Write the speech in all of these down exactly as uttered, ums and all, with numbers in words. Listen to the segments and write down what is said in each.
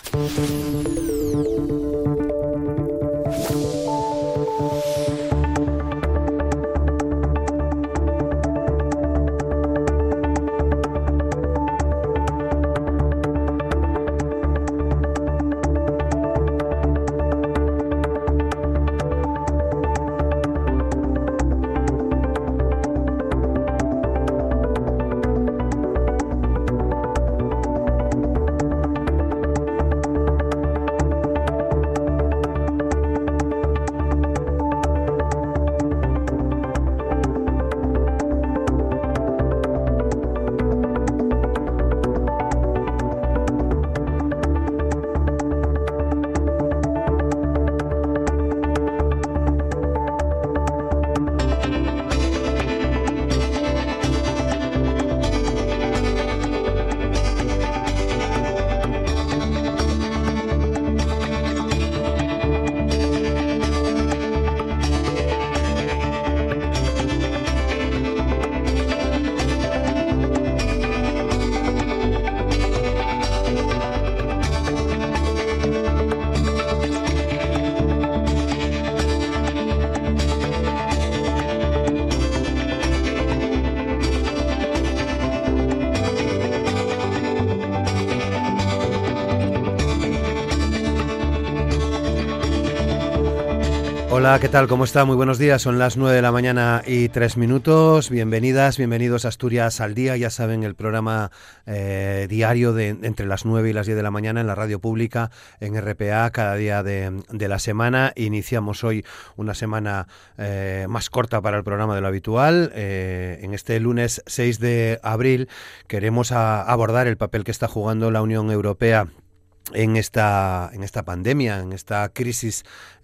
Hola, ¿qué tal? ¿Cómo está? Muy buenos días. Son las nueve de la mañana y tres minutos. Bienvenidas, bienvenidos a Asturias al Día. Ya saben, el programa eh, diario de entre las nueve y las diez de la mañana en la radio pública, en R P A, cada día de, de la semana. Iniciamos hoy una semana eh, más corta para el programa de lo habitual. Eh, en este lunes seis de abril queremos a, abordar el papel que está jugando la Unión Europea en esta en esta pandemia, en esta crisis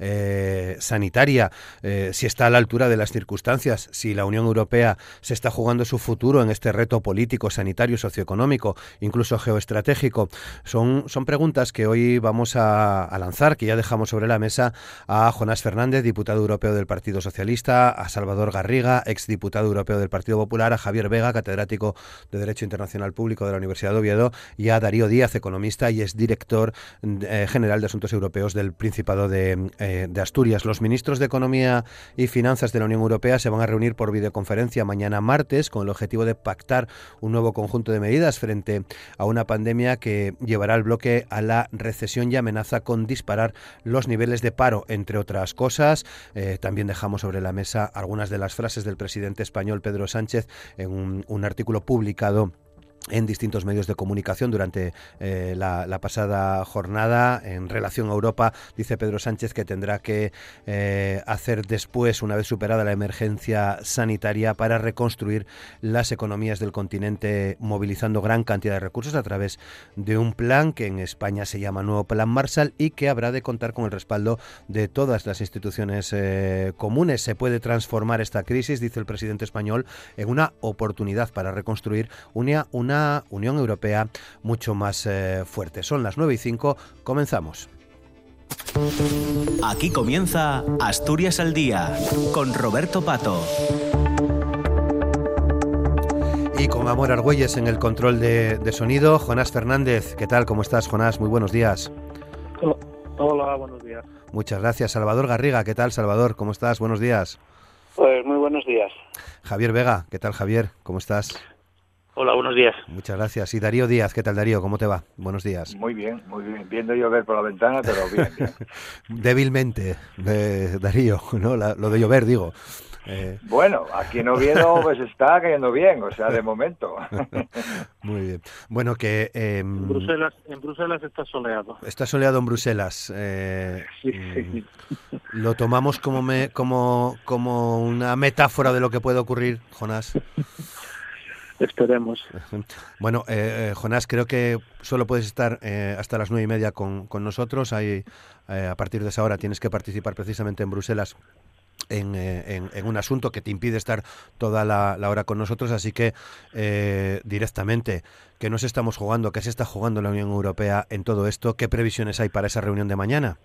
eh, sanitaria, eh, si está a la altura de las circunstancias, si la Unión Europea se está jugando su futuro en este reto político, sanitario, socioeconómico, incluso geoestratégico. Son, son preguntas que hoy vamos a, a lanzar, que ya dejamos sobre la mesa a Jonás Fernández, diputado europeo del Partido Socialista, a Salvador Garriga, exdiputado europeo del Partido Popular, a Javier Vega, catedrático de Derecho Internacional Público de la Universidad de Oviedo, y a Darío Díaz, economista y exdirector Eh, general de Asuntos Europeos del Principado de, eh, de Asturias. Los ministros de Economía y Finanzas de la Unión Europea se van a reunir por videoconferencia mañana martes con el objetivo de pactar un nuevo conjunto de medidas frente a una pandemia que llevará al bloque a la recesión y amenaza con disparar los niveles de paro, entre otras cosas. Eh, también dejamos sobre la mesa algunas de las frases del presidente español Pedro Sánchez en un, un artículo publicado en distintos medios de comunicación durante eh, la, la pasada jornada. En relación a Europa, dice Pedro Sánchez que tendrá que eh, hacer después, una vez superada la emergencia sanitaria, para reconstruir las economías del continente, movilizando gran cantidad de recursos a través de un plan que en España se llama Nuevo Plan Marshall y que habrá de contar con el respaldo de todas las instituciones eh, comunes. Se puede transformar esta crisis, dice el presidente español, en una oportunidad para reconstruir una, una Una Unión Europea mucho más eh, fuerte. Son las nueve y cinco, comenzamos. Aquí comienza Asturias al Día, con Roberto Pato. Y con Amor Argüelles en el control de, de sonido, Jonás Fernández. ¿Qué tal? ¿Cómo estás, Jonás? Muy buenos días. Hola, buenos días. Muchas gracias. Salvador Garriga. ¿Qué tal, Salvador? ¿Cómo estás? Buenos días. Pues muy buenos días. Javier Vega. ¿Qué tal, Javier? ¿Cómo estás? Hola, buenos días. Muchas gracias. Y Darío Díaz, ¿qué tal, Darío? ¿Cómo te va? Buenos días. Muy bien, muy bien. Viendo llover por la ventana, pero bien, bien. Débilmente, eh, Darío, ¿no? La, lo de llover, digo. Eh... Bueno, aquí en Oviedo pues está cayendo bien, o sea, de momento. Muy bien. Bueno, que... Eh, en, Bruselas, en Bruselas está soleado. Está soleado en Bruselas. Eh, sí, sí. ¿Lo tomamos como, me, como, como una metáfora de lo que puede ocurrir, Jonás? Esperemos. Bueno, eh, Jonás, creo que solo puedes estar eh, hasta las nueve y media con, con nosotros. Ahí, eh, a partir de esa hora tienes que participar precisamente en Bruselas en, eh, en, en un asunto que te impide estar toda la, la hora con nosotros. Así que eh, directamente, ¿qué nos estamos jugando? ¿Qué se está jugando la Unión Europea en todo esto? ¿Qué previsiones hay para esa reunión de mañana?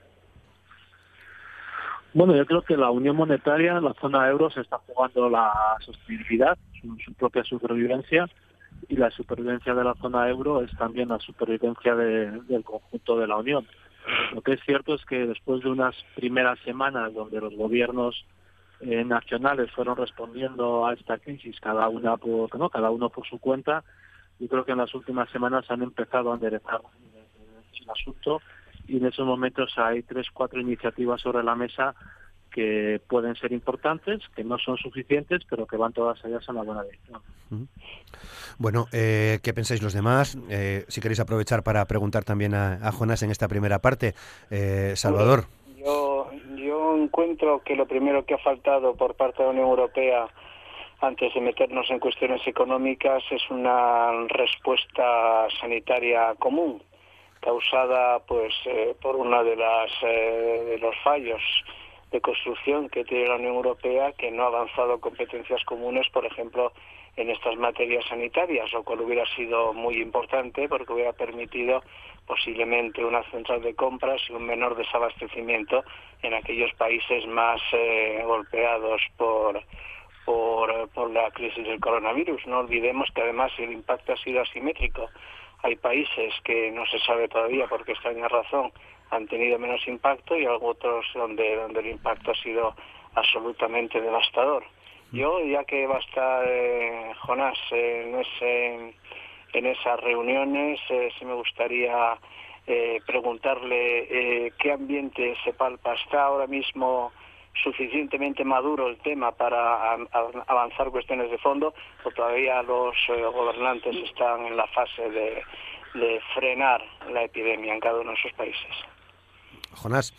Bueno, yo creo que la Unión Monetaria, la zona euro, se está jugando la sostenibilidad, su, su propia supervivencia, y la supervivencia de la zona euro es también la supervivencia de, del conjunto de la Unión. Lo que es cierto es que después de unas primeras semanas donde los gobiernos eh, nacionales fueron respondiendo a esta crisis cada una por no cada uno por su cuenta, yo creo que en las últimas semanas han empezado a enderezar el asunto y en esos momentos hay tres cuatro iniciativas sobre la mesa que pueden ser importantes, que no son suficientes, pero que van todas ellas en la buena dirección. Bueno, eh, ¿qué pensáis los demás? Eh, si queréis aprovechar para preguntar también a, a Jonás en esta primera parte. Eh, Salvador. Yo, yo encuentro que lo primero que ha faltado por parte de la Unión Europea antes de meternos en cuestiones económicas es una respuesta sanitaria común, causada pues eh, por una de las eh, de los fallos de construcción que tiene la Unión Europea, que no ha avanzado competencias comunes, por ejemplo, en estas materias sanitarias, lo cual hubiera sido muy importante porque hubiera permitido posiblemente una central de compras y un menor desabastecimiento en aquellos países más eh, golpeados por, por, por la crisis del coronavirus. No olvidemos que además el impacto ha sido asimétrico. Hay países que no se sabe todavía por qué extraña razón han tenido menos impacto y otros donde donde el impacto ha sido absolutamente devastador. Yo, ya que va a estar eh, Jonás eh, en, ese, en esas reuniones, eh, sí me gustaría eh, preguntarle eh, qué ambiente se palpa. ¿Está ahora mismo suficientemente maduro el tema para a, a avanzar cuestiones de fondo o todavía los eh, gobernantes están en la fase de, de frenar la epidemia en cada uno de sus países? Jonás.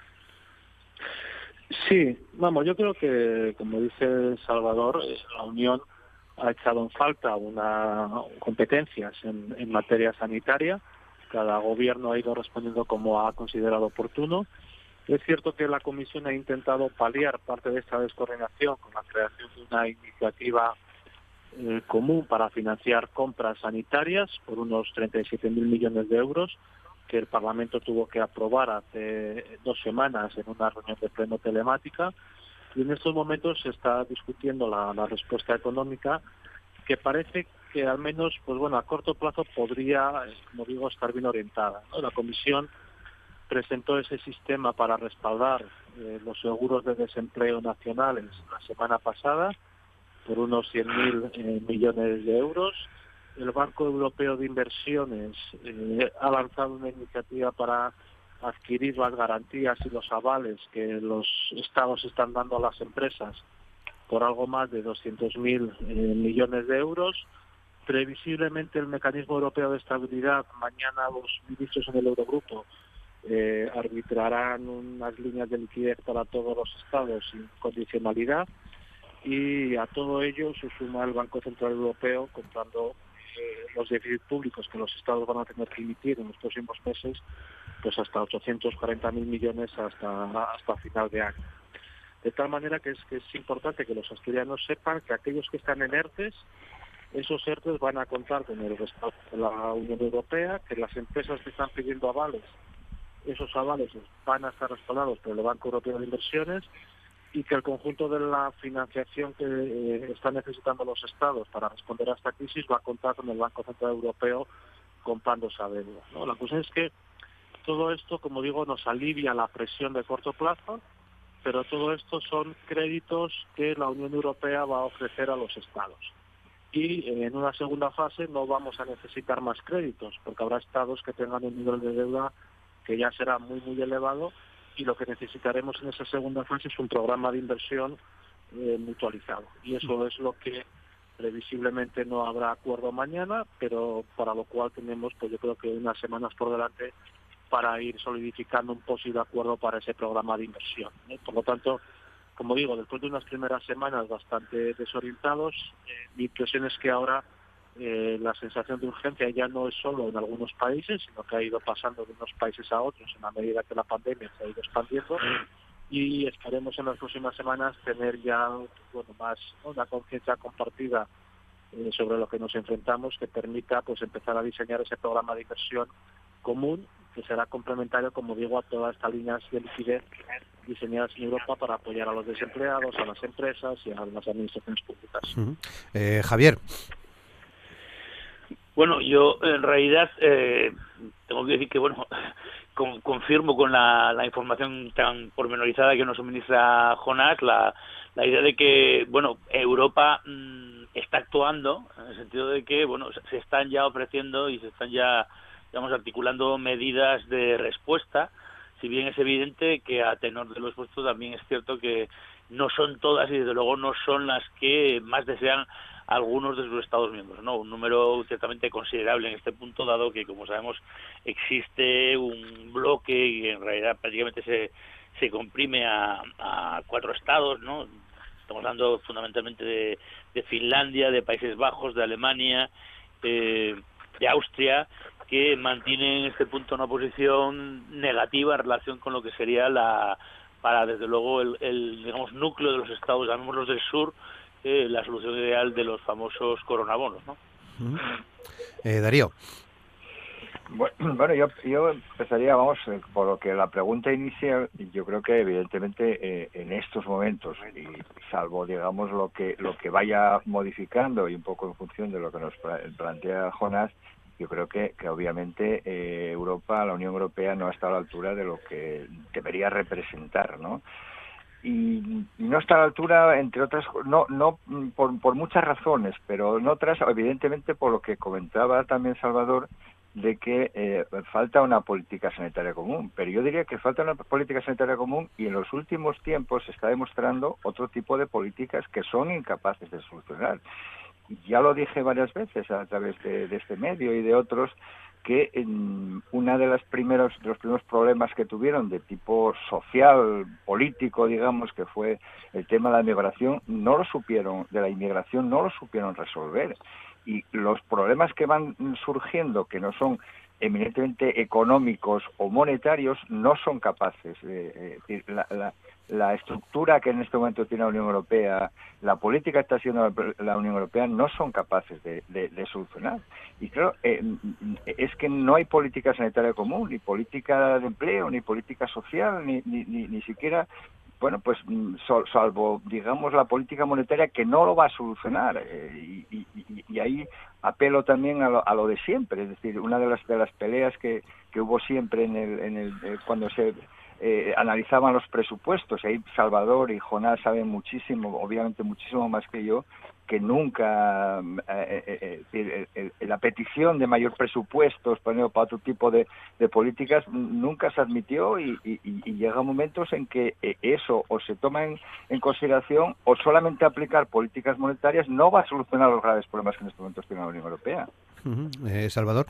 Sí, vamos, yo creo que, como dice Salvador, la Unión ha echado en falta una competencias en, en materia sanitaria. Cada gobierno ha ido respondiendo como ha considerado oportuno. Es cierto que la Comisión ha intentado paliar parte de esta descoordinación con la creación de una iniciativa eh, común para financiar compras sanitarias por unos treinta y siete mil millones de euros, que el Parlamento tuvo que aprobar hace dos semanas en una reunión de pleno telemática, y en estos momentos se está discutiendo la, la respuesta económica, que parece que al menos, pues bueno, a corto plazo podría, como digo, estar bien orientada, ¿no? La Comisión presentó ese sistema para respaldar eh, los seguros de desempleo nacionales la semana pasada por unos cien mil eh, millones de euros. El Banco Europeo de Inversiones eh, ha lanzado una iniciativa para adquirir las garantías y los avales que los estados están dando a las empresas por algo más de doscientos mil eh, millones de euros. Previsiblemente el Mecanismo Europeo de Estabilidad, mañana los ministros en el Eurogrupo eh, arbitrarán unas líneas de liquidez para todos los estados sin condicionalidad, y a todo ello se suma el Banco Central Europeo comprando los déficits públicos que los estados van a tener que emitir en los próximos meses, pues hasta ochocientos cuarenta mil millones hasta hasta final de año. De tal manera que es que es importante que los asturianos sepan que aquellos que están en ERTES, esos ERTES van a contar con el respaldo de la Unión Europea, que las empresas que están pidiendo avales, esos avales van a estar respaldados por el Banco Europeo de Inversiones, y que el conjunto de la financiación que eh, están necesitando los estados para responder a esta crisis va a contar con el Banco Central Europeo comprando esa deuda, ¿no? La cuestión es que todo esto, como digo, nos alivia la presión de corto plazo, pero todo esto son créditos que la Unión Europea va a ofrecer a los estados. Y eh, en una segunda fase no vamos a necesitar más créditos, porque habrá estados que tengan un nivel de deuda que ya será muy, muy elevado, y lo que necesitaremos en esa segunda fase es un programa de inversión eh, mutualizado. Y eso es lo que previsiblemente no habrá acuerdo mañana, pero para lo cual tenemos, pues yo creo que unas semanas por delante para ir solidificando un posible acuerdo para ese programa de inversión, ¿eh? Por lo tanto, como digo, después de unas primeras semanas bastante desorientados, eh, mi impresión es que ahora Eh, la sensación de urgencia ya no es solo en algunos países, sino que ha ido pasando de unos países a otros en la medida que la pandemia se ha ido expandiendo, y esperemos en las próximas semanas tener ya bueno más ¿no? una conciencia compartida eh, sobre lo que nos enfrentamos, que permita pues empezar a diseñar ese programa de inversión común, que será complementario, como digo, a todas estas líneas de liquidez diseñadas en Europa para apoyar a los desempleados, a las empresas y a las administraciones públicas. Uh-huh. eh, Javier. Bueno, yo en realidad eh, tengo que decir que, bueno, con, confirmo con la, la información tan pormenorizada que nos suministra Jonás, la, la idea de que, bueno, Europa mmm, está actuando, en el sentido de que, bueno, se están ya ofreciendo y se están ya, digamos, articulando medidas de respuesta, si bien es evidente que a tenor de lo expuesto también es cierto que no son todas y desde luego no son las que más desean algunos de sus Estados miembros, ¿no? Un número ciertamente considerable en este punto, dado que, como sabemos, existe un bloque que en realidad prácticamente se, se comprime a, a cuatro estados, ¿no? Estamos hablando fundamentalmente de, de Finlandia, de Países Bajos, de Alemania, eh, de Austria, que mantienen en este punto una posición negativa en relación con lo que sería la, para desde luego el, el digamos núcleo de los estados, llamémoslos del sur, eh, la solución ideal de los famosos coronabonos, ¿no? Eh, Darío. Bueno, yo, yo empezaría, vamos, por lo que la pregunta inicial, yo creo que evidentemente eh, en estos momentos, y salvo, digamos, lo que lo que vaya modificando y un poco en función de lo que nos plantea Jonás, yo creo que, que obviamente eh, Europa, la Unión Europea, no está a la altura de lo que debería representar, ¿no? Y no está a la altura, entre otras, no no por, por muchas razones, pero en otras, evidentemente, por lo que comentaba también Salvador, de que eh, falta una política sanitaria común. Pero yo diría que falta una política sanitaria común y en los últimos tiempos se está demostrando otro tipo de políticas que son incapaces de solucionar. Ya lo dije varias veces a través de, de este medio y de otros, que en una de las primeros de los primeros problemas que tuvieron de tipo social, político, digamos, que fue el tema de la inmigración, no lo supieron, de la inmigración no lo supieron resolver. Y los problemas que van surgiendo, que no son eminentemente económicos o monetarios, no son capaces. Eh, eh, la, la, la estructura que en este momento tiene la Unión Europea, la política que está haciendo la, la Unión Europea, no son capaces de, de, de solucionar. Y claro, eh, es que no hay política sanitaria común, ni política de empleo, ni política social, ni, ni, ni, ni siquiera... Bueno, pues salvo, digamos, la política monetaria que no lo va a solucionar. Eh, y, y, y ahí apelo también a lo, a lo de siempre. Es decir, una de las de las peleas que, que hubo siempre en el, en el eh, cuando se eh, analizaban los presupuestos. Ahí Salvador y Jonás saben muchísimo, obviamente muchísimo más que yo, que nunca eh, eh, eh, eh, la petición de mayor presupuestos para otro tipo de, de políticas nunca se admitió y, y, y llega momentos en que eso o se toma en, en consideración o solamente aplicar políticas monetarias no va a solucionar los graves problemas que en estos momentos tiene la Unión Europea. Uh-huh. eh, Salvador.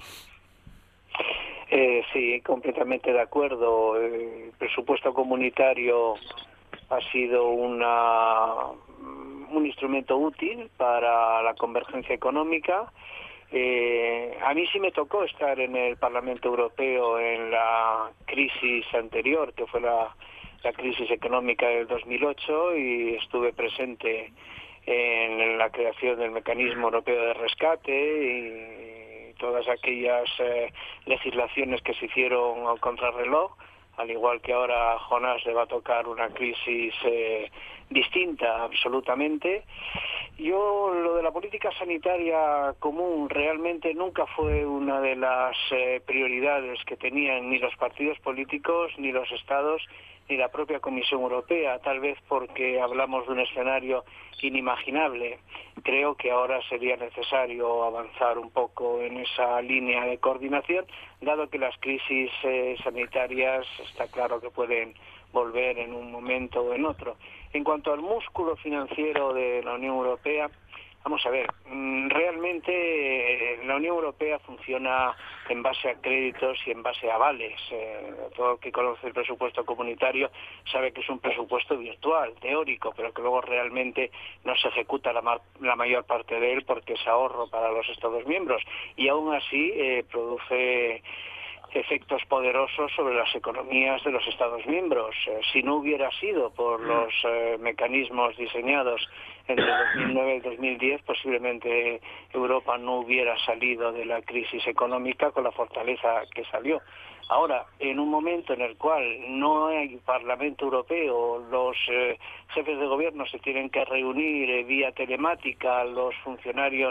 Eh, sí, completamente de acuerdo. El presupuesto comunitario ha sido una un instrumento útil para la convergencia económica. Eh, a mí sí me tocó estar en el Parlamento Europeo en la crisis anterior, que fue la, la crisis económica del dos mil ocho, y estuve presente en la creación del Mecanismo Europeo de Rescate y todas aquellas eh, legislaciones que se hicieron al contrarreloj, al igual que ahora Jonás le va a tocar una crisis eh, distinta absolutamente. Yo lo de la política sanitaria común realmente nunca fue una de las eh, prioridades que tenían ni los partidos políticos, ni los estados, ni la propia Comisión Europea, tal vez porque hablamos de un escenario inimaginable. Creo que ahora sería necesario avanzar un poco en esa línea de coordinación, dado que las crisis eh, sanitarias está claro que pueden volver en un momento o en otro. En cuanto al músculo financiero de la Unión Europea, vamos a ver, realmente la Unión Europea funciona en base a créditos y en base a avales. Eh, todo el que conoce el presupuesto comunitario sabe que es un presupuesto virtual, teórico, pero que luego realmente no se ejecuta la, mar, la mayor parte de él porque es ahorro para los Estados miembros y aún así eh, produce efectos poderosos sobre las economías de los Estados miembros. Eh, si no hubiera sido por los eh, mecanismos diseñados entre dos mil nueve y dos mil diez, posiblemente Europa no hubiera salido de la crisis económica con la fortaleza que salió. Ahora, en un momento en el cual no hay Parlamento Europeo, los eh, jefes de gobierno se tienen que reunir eh, vía telemática, los funcionarios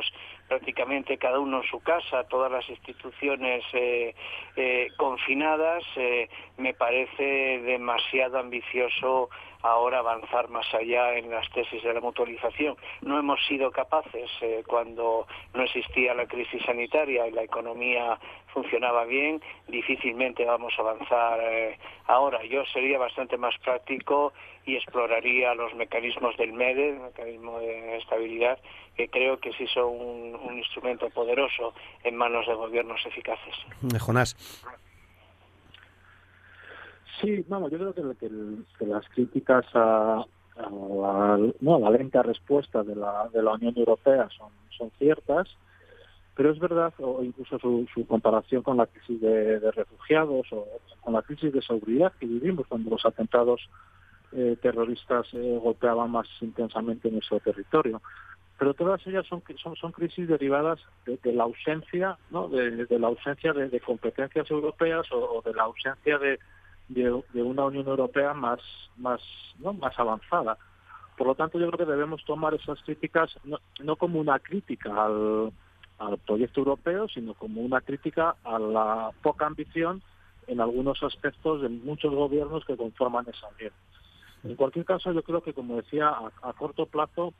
prácticamente cada uno en su casa, todas las instituciones eh, eh, confinadas, eh, me parece demasiado ambicioso ahora avanzar más allá en las tesis de la mutualización. No hemos sido capaces, eh, cuando no existía la crisis sanitaria y la economía funcionaba bien, difícilmente vamos a avanzar eh, ahora. Yo sería bastante más práctico y exploraría los mecanismos del M E D E, el mecanismo de estabilidad, que creo que sí son un, un instrumento poderoso en manos de gobiernos eficaces. Jonás. Sí, vamos, yo creo que, que, que las críticas a, a, la, no, a la lenta respuesta de la, de la Unión Europea son, son ciertas, pero es verdad, o incluso su, su comparación con la crisis de, de refugiados o con la crisis de seguridad que vivimos cuando los atentados eh, terroristas eh, golpeaban más intensamente nuestro territorio. Pero todas ellas son son, son crisis derivadas de, de la ausencia, ¿no? de, de la ausencia de, de competencias europeas o, o de la ausencia de De, de una Unión Europea más más no más avanzada. Por lo tanto, yo creo que debemos tomar esas críticas no, no como una crítica al, al proyecto europeo, sino como una crítica a la poca ambición en algunos aspectos de muchos gobiernos que conforman esa Unión. En cualquier caso, yo creo que, como decía, a, a corto plazo,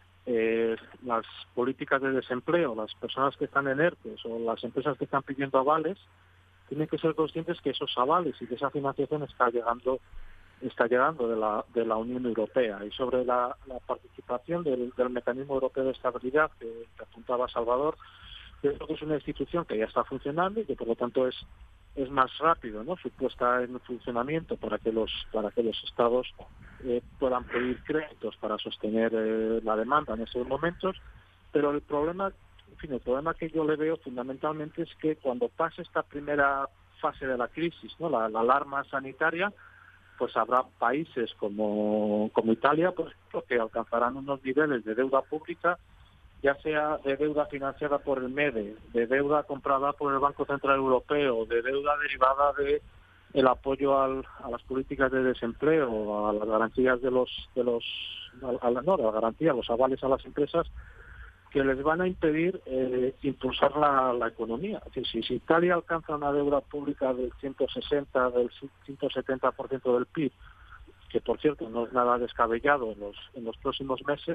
eh, las políticas de desempleo, las personas que están en ERTES o las empresas que están pidiendo avales, tienen que ser conscientes que esos avales y que esa financiación está llegando está llegando de la de la Unión Europea. Y sobre la, la participación del, del mecanismo europeo de estabilidad que, que apuntaba Salvador, yo creo que es una institución que ya está funcionando y que por lo tanto es es más rápido, ¿no?, su puesta en funcionamiento para que los para que los estados eh, puedan pedir créditos para sostener eh, la demanda en esos momentos. Pero el problema En fin, el problema que yo le veo fundamentalmente es que cuando pase esta primera fase de la crisis, ¿no?, la, la alarma sanitaria, pues habrá países como, como Italia, pues, que alcanzarán unos niveles de deuda pública, ya sea de deuda financiada por el M E D E, de deuda comprada por el Banco Central Europeo, de deuda derivada de el apoyo al, a las políticas de desempleo, a las garantías de los de los a la, no, la garantía, los avales a las empresas, que les van a impedir eh, impulsar la, la economía. Es decir, si, si Italia alcanza una deuda pública del ciento sesenta, del ciento setenta por ciento del P I B, que por cierto no es nada descabellado en los, en los próximos meses,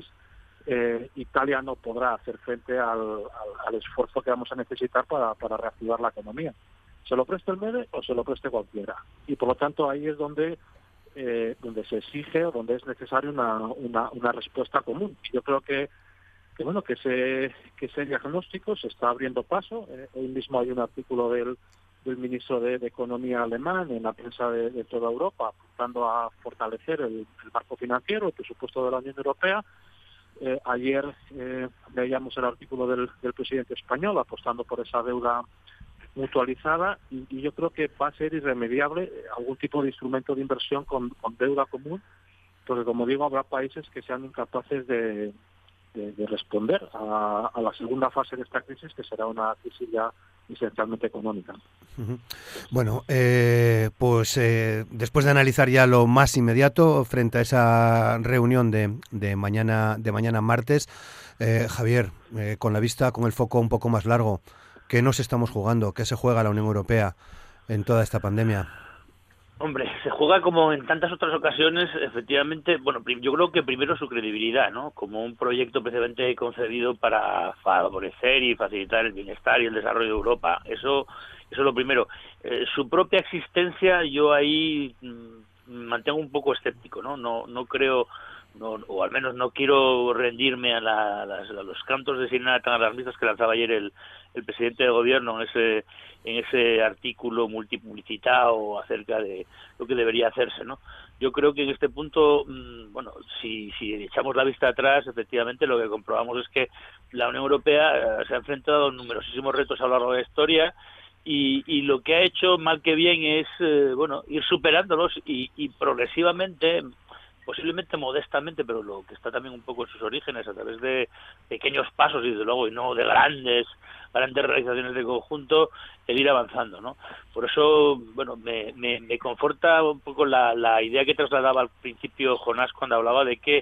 eh, Italia no podrá hacer frente al, al, al esfuerzo que vamos a necesitar para, para reactivar la economía. ¿Se lo preste el M E D E o se lo preste cualquiera? Y por lo tanto ahí es donde eh, donde se exige o donde es necesaria una, una, una respuesta común. Y yo creo que que bueno que ese que ese diagnóstico se está abriendo paso. Eh, hoy mismo hay un artículo del, del ministro de, de Economía alemán en la prensa de, de toda Europa apuntando a fortalecer el, el marco financiero, el presupuesto de la Unión Europea. Eh, ayer eh, veíamos el artículo del, del presidente español apostando por esa deuda mutualizada y, y yo creo que va a ser irremediable algún tipo de instrumento de inversión con, con deuda común, porque como digo habrá países que sean incapaces de De, de responder a, a la segunda fase de esta crisis, que será una crisis ya esencialmente económica. Uh-huh. Bueno, eh, pues eh, después de analizar ya lo más inmediato frente a esa reunión de, de mañana de mañana martes, eh, Javier, eh, con la vista, con el foco un poco más largo, ¿qué nos estamos jugando? ¿Qué se juega la Unión Europea en toda esta pandemia? Hombre, se juega como en tantas otras ocasiones, efectivamente, bueno, yo creo que primero su credibilidad, ¿no? Como un proyecto precisamente concebido para favorecer y facilitar el bienestar y el desarrollo de Europa. Eso, eso es lo primero. Eh, su propia existencia, yo ahí mmm, mantengo un poco escéptico, ¿no? No, no creo, no, o al menos no quiero rendirme a, la, a, las, a los cantos de sirena tan alarmistas que lanzaba ayer el, el presidente de gobierno en ese en ese artículo multipublicitado acerca de lo que debería hacerse, ¿no? Yo creo que en este punto, mmm, bueno, si, si echamos la vista atrás, efectivamente lo que comprobamos es que la Unión Europea eh, se ha enfrentado a numerosísimos retos a lo largo de la historia y, y lo que ha hecho, mal que bien, es eh, bueno, ir superándolos y, y progresivamente, posiblemente modestamente, pero lo que está también un poco en sus orígenes, a través de pequeños pasos y desde luego y no de grandes grandes realizaciones de conjunto, el ir avanzando, ¿no? Por eso, bueno, me, me, me conforta un poco la, la idea que trasladaba al principio Jonás cuando hablaba de que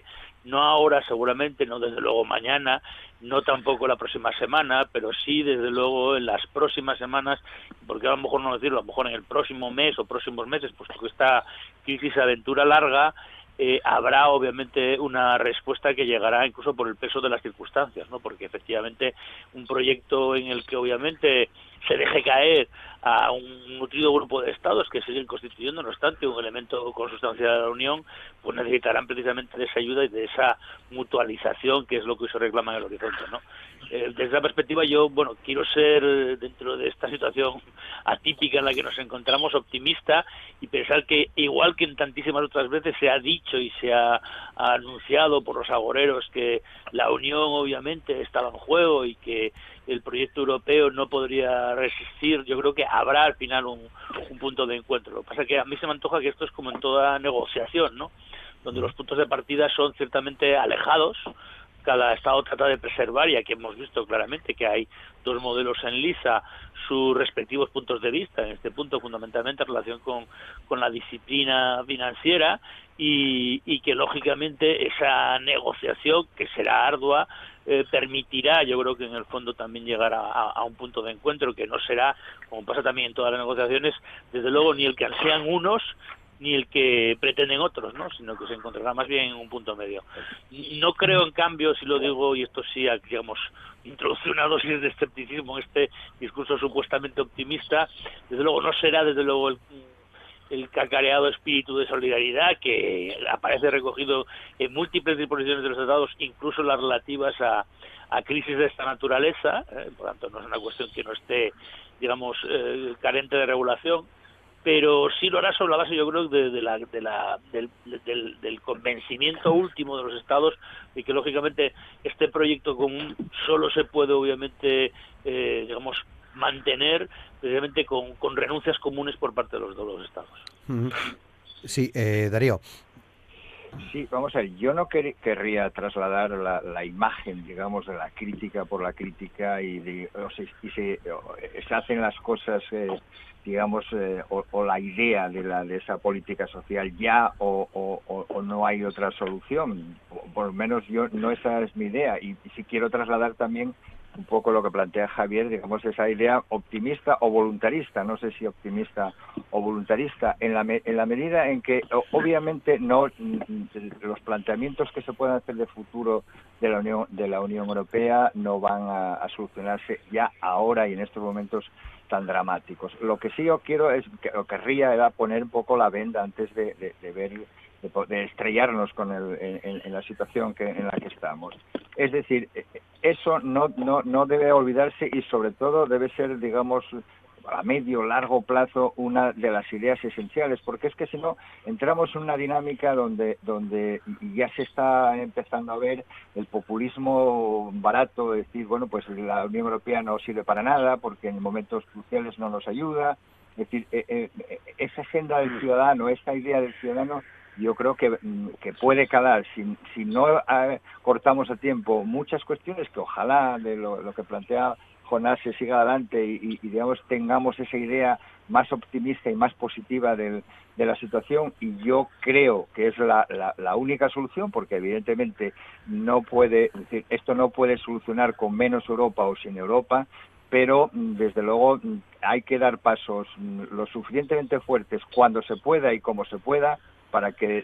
no ahora seguramente, no desde luego mañana, no tampoco la próxima semana, pero sí desde luego en las próximas semanas, porque a lo mejor no decirlo, a lo mejor en el próximo mes o próximos meses, puesto que esta crisis aventura larga, Eh, habrá obviamente una respuesta que llegará incluso por el peso de las circunstancias, ¿no? Porque efectivamente un proyecto en el que obviamente se deje caer a un nutrido grupo de estados que siguen constituyendo, no obstante, un elemento consustancial de la Unión, pues necesitarán precisamente de esa ayuda y de esa mutualización, que es lo que se reclama en el horizonte, ¿no? Eh, desde esa perspectiva yo, bueno, quiero ser, dentro de esta situación atípica en la que nos encontramos, optimista y pensar que, igual que en tantísimas otras veces se ha dicho y se ha, ha anunciado por los agoreros que la Unión obviamente estaba en juego y que el proyecto europeo no podría resistir, yo creo que habrá al final un, un punto de encuentro. Lo que pasa es que a mí se me antoja que esto es como en toda negociación, ¿no? Donde los puntos de partida son ciertamente alejados, cada estado trata de preservar, y aquí hemos visto claramente que hay dos modelos en liza, sus respectivos puntos de vista, en este punto fundamentalmente en relación con, con la disciplina financiera, y, y que lógicamente esa negociación, que será ardua, eh, permitirá, yo creo que en el fondo también llegar a, a, a un punto de encuentro que no será, como pasa también en todas las negociaciones, desde luego ni el que ansian unos ni el que pretenden otros, ¿no? Sino que se encontrará más bien en un punto medio. No creo, en cambio, si lo digo, y esto sí, digamos, introduce una dosis de escepticismo en este discurso supuestamente optimista, desde luego no será, desde luego, el, el cacareado espíritu de solidaridad que aparece recogido en múltiples disposiciones de los tratados, incluso las relativas a, a crisis de esta naturaleza, ¿eh? Por tanto, no es una cuestión que no esté, digamos, eh, carente de regulación, pero sí lo hará sobre la base, yo creo, de, de la, de la, del, del, del convencimiento último de los estados de que, lógicamente, este proyecto común solo se puede, obviamente, eh, digamos, mantener precisamente con, con renuncias comunes por parte de los, de los estados. Sí, eh, Darío. Sí, vamos a ver, yo no quer querría trasladar la, la imagen, digamos, de la crítica por la crítica y, de, o se, y se, o, se hacen las cosas, eh, digamos, eh, o, o la idea de, la, de esa política social ya o, o, o no hay otra solución. Por, por lo menos yo no esa es mi idea, y, y si quiero trasladar también un poco lo que plantea Javier, digamos, esa idea optimista o voluntarista, no sé si optimista o voluntarista, en la, me en la medida en que obviamente no los planteamientos que se puedan hacer de futuro de la Unión, de la Unión Europea no van a, a solucionarse ya ahora y en estos momentos tan dramáticos. Lo que sí yo quiero es, que, o querría era poner un poco la venda antes de, de, de ver, de, de estrellarnos con el, en, en la situación que, en la que estamos. Es decir, eso no, no, no debe olvidarse y sobre todo debe ser, digamos, a medio largo plazo una de las ideas esenciales, porque es que si no entramos en una dinámica donde donde ya se está empezando a ver el populismo barato, es decir, bueno, pues la Unión Europea no sirve para nada porque en momentos cruciales no nos ayuda. Es decir, eh, eh, esa agenda del ciudadano, esa idea del ciudadano, yo creo que, que puede calar, si, si no eh, cortamos a tiempo muchas cuestiones que ojalá de lo, lo que plantea Jonás se siga adelante y, y, y digamos tengamos esa idea más optimista y más positiva del, de la situación, y yo creo que es la, la, la única solución, porque evidentemente no puede, es decir, esto no puede solucionar con menos Europa o sin Europa, pero desde luego hay que dar pasos lo suficientemente fuertes cuando se pueda y como se pueda para que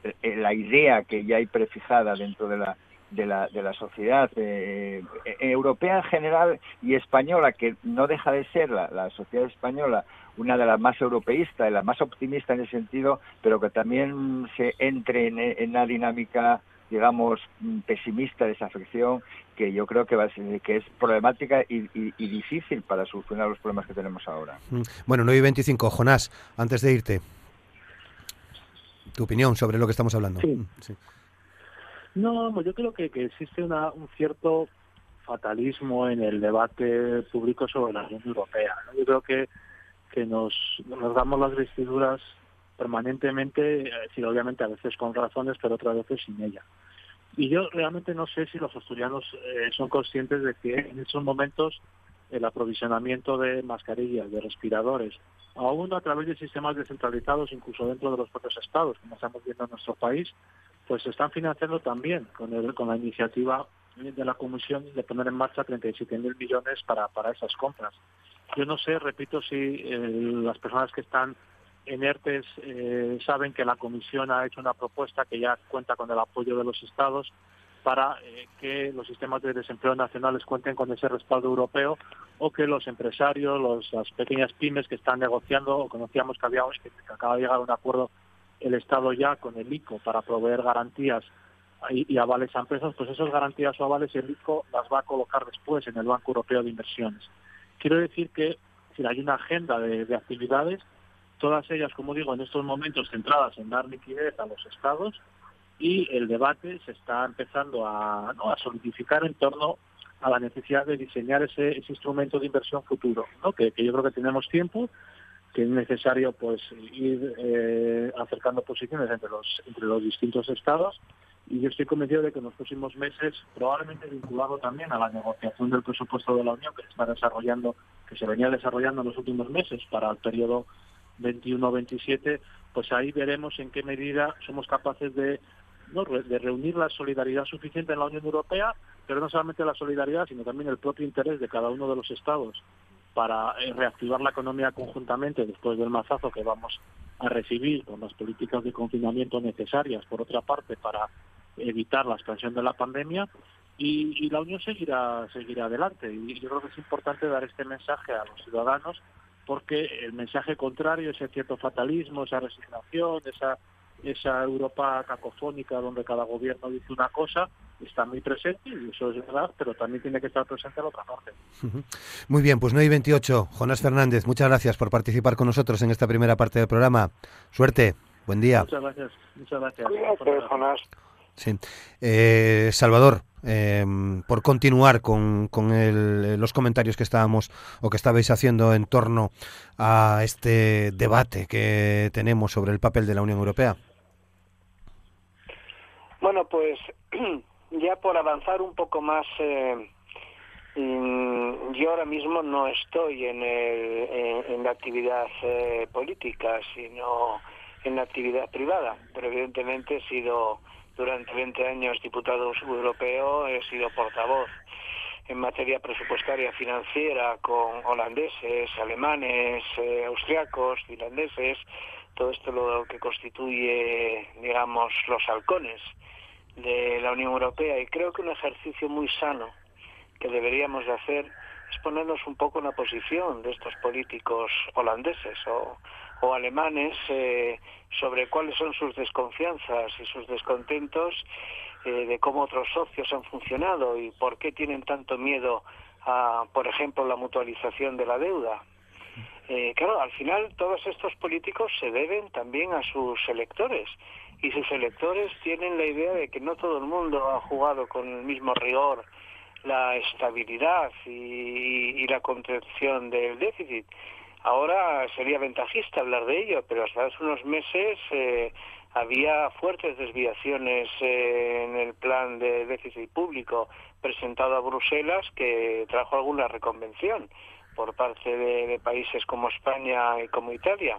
la idea que ya hay prefijada dentro de la de la de la sociedad eh, europea en general y española, que no deja de ser la, la sociedad española una de las más europeístas y la más optimista en ese sentido, pero que también se entre en, en una dinámica, digamos, pesimista, desafección, que yo creo que va a ser, que es problemática y, y, y difícil para solucionar los problemas que tenemos ahora. Bueno, nueve y veinticinco. Jonás, antes de irte, tu opinión sobre lo que estamos hablando. Sí. Sí. No, yo creo que, que existe una, un cierto fatalismo en el debate público sobre la Unión Europea, ¿no? Yo creo que, que nos, nos damos las vestiduras permanentemente, es decir, obviamente a veces con razones, pero otras veces sin ella. Y yo realmente no sé si los asturianos eh, son conscientes de que en estos momentos el aprovisionamiento de mascarillas, de respiradores, aún a través de sistemas descentralizados, incluso dentro de los propios estados, como estamos viendo en nuestro país, pues se están financiando también con, el, con la iniciativa de la Comisión de poner en marcha treinta y siete mil millones para, para esas compras. Yo no sé, repito, si eh, las personas que están en ERTES eh, saben que la Comisión ha hecho una propuesta que ya cuenta con el apoyo de los Estados para eh, que los sistemas de desempleo nacionales cuenten con ese respaldo europeo, o que los empresarios, los, las pequeñas pymes que están negociando, o conocíamos que, había, que acaba de llegar a un acuerdo el Estado ya con el I C O para proveer garantías y, y avales a empresas, pues esas garantías o avales el I C O las va a colocar después en el Banco Europeo de Inversiones. Quiero decir que si hay una agenda de, de actividades, todas ellas, como digo, en estos momentos centradas en dar liquidez a los Estados, y el debate se está empezando a, ¿no? a solidificar en torno a la necesidad de diseñar ese, ese instrumento de inversión futuro, ¿no? que, que yo creo que tenemos tiempo, que es necesario pues ir eh, acercando posiciones entre los entre los distintos estados, y yo estoy convencido de que en los próximos meses, probablemente vinculado también a la negociación del presupuesto de la Unión que se está desarrollando, que se venía desarrollando en los últimos meses para el periodo veintiuno veintisiete, pues ahí veremos en qué medida somos capaces de ¿no? de reunir la solidaridad suficiente en la Unión Europea, pero no solamente la solidaridad, sino también el propio interés de cada uno de los estados para eh, reactivar la economía conjuntamente después del mazazo que vamos a recibir con las políticas de confinamiento necesarias, por otra parte, para evitar la expansión de la pandemia, y, y la Unión seguirá, seguirá adelante. Y yo creo que es importante dar este mensaje a los ciudadanos, porque el mensaje contrario, ese cierto fatalismo, esa resignación, esa esa Europa cacofónica donde cada gobierno dice una cosa, está muy presente, y eso es verdad, pero también tiene que estar presente la otra parte. Muy bien, pues nueve y veintiocho. Jonás Fernández, muchas gracias por participar con nosotros en esta primera parte del programa. Suerte, buen día. Muchas gracias. Muchas gracias. Cuídate, Jonás. Sí. Eh, Salvador, eh, por continuar con, con el, los comentarios que estábamos o que estabais haciendo en torno a este debate que tenemos sobre el papel de la Unión Europea. Bueno, pues ya por avanzar un poco más, eh, yo ahora mismo no estoy en, el, en, en la actividad eh, política, sino en la actividad privada, pero evidentemente he sido durante veinte años diputado europeo, he sido portavoz en materia presupuestaria financiera con holandeses, alemanes, eh, austriacos, finlandeses, todo esto lo que constituye, digamos, los halcones de la Unión Europea, y creo que un ejercicio muy sano que deberíamos de hacer es ponernos un poco en la posición de estos políticos holandeses o, o alemanes eh, sobre cuáles son sus desconfianzas y sus descontentos eh, de cómo otros socios han funcionado y por qué tienen tanto miedo a, por ejemplo, la mutualización de la deuda. Eh, claro, al final todos estos políticos se deben también a sus electores, y sus electores tienen la idea de que no todo el mundo ha jugado con el mismo rigor la estabilidad y, y la contención del déficit. Ahora sería ventajista hablar de ello, pero hasta hace unos meses eh, había fuertes desviaciones eh, en el plan de déficit público presentado a Bruselas, que trajo alguna reconvención por parte de, de países como España y como Italia.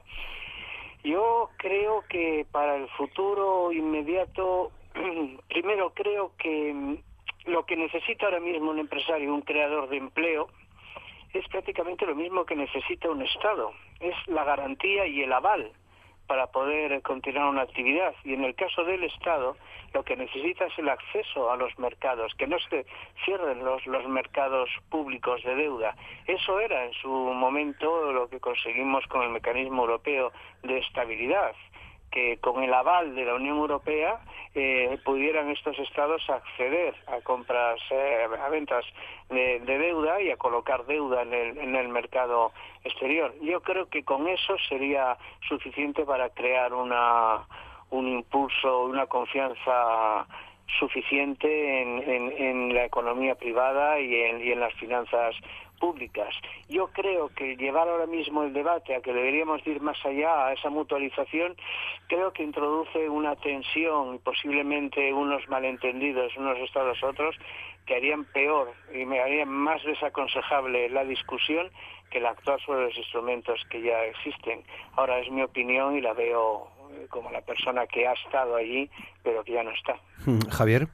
Yo creo que para el futuro inmediato, primero creo que lo que necesita ahora mismo un empresario, un creador de empleo, es prácticamente lo mismo que necesita un Estado. Es la garantía y el aval para poder continuar una actividad. Y en el caso del Estado, lo que necesita es el acceso a los mercados, que no se cierren los, los mercados públicos de deuda. Eso era en su momento lo que conseguimos con el mecanismo europeo de estabilidad, que con el aval de la Unión Europea eh, pudieran estos estados acceder a compras, eh, a ventas de, de deuda y a colocar deuda en el, en el mercado exterior. Yo creo que con eso sería suficiente para crear una un impulso, una confianza suficiente en, en, en la economía privada y en, y en las finanzas públicas. Yo creo que llevar ahora mismo el debate a que deberíamos ir más allá, a esa mutualización, creo que introduce una tensión y posiblemente unos malentendidos unos estados a otros que harían peor y me harían más desaconsejable la discusión que el actuar sobre los instrumentos que ya existen. Ahora es mi opinión y la veo como la persona que ha estado allí, pero que ya no está. Javier.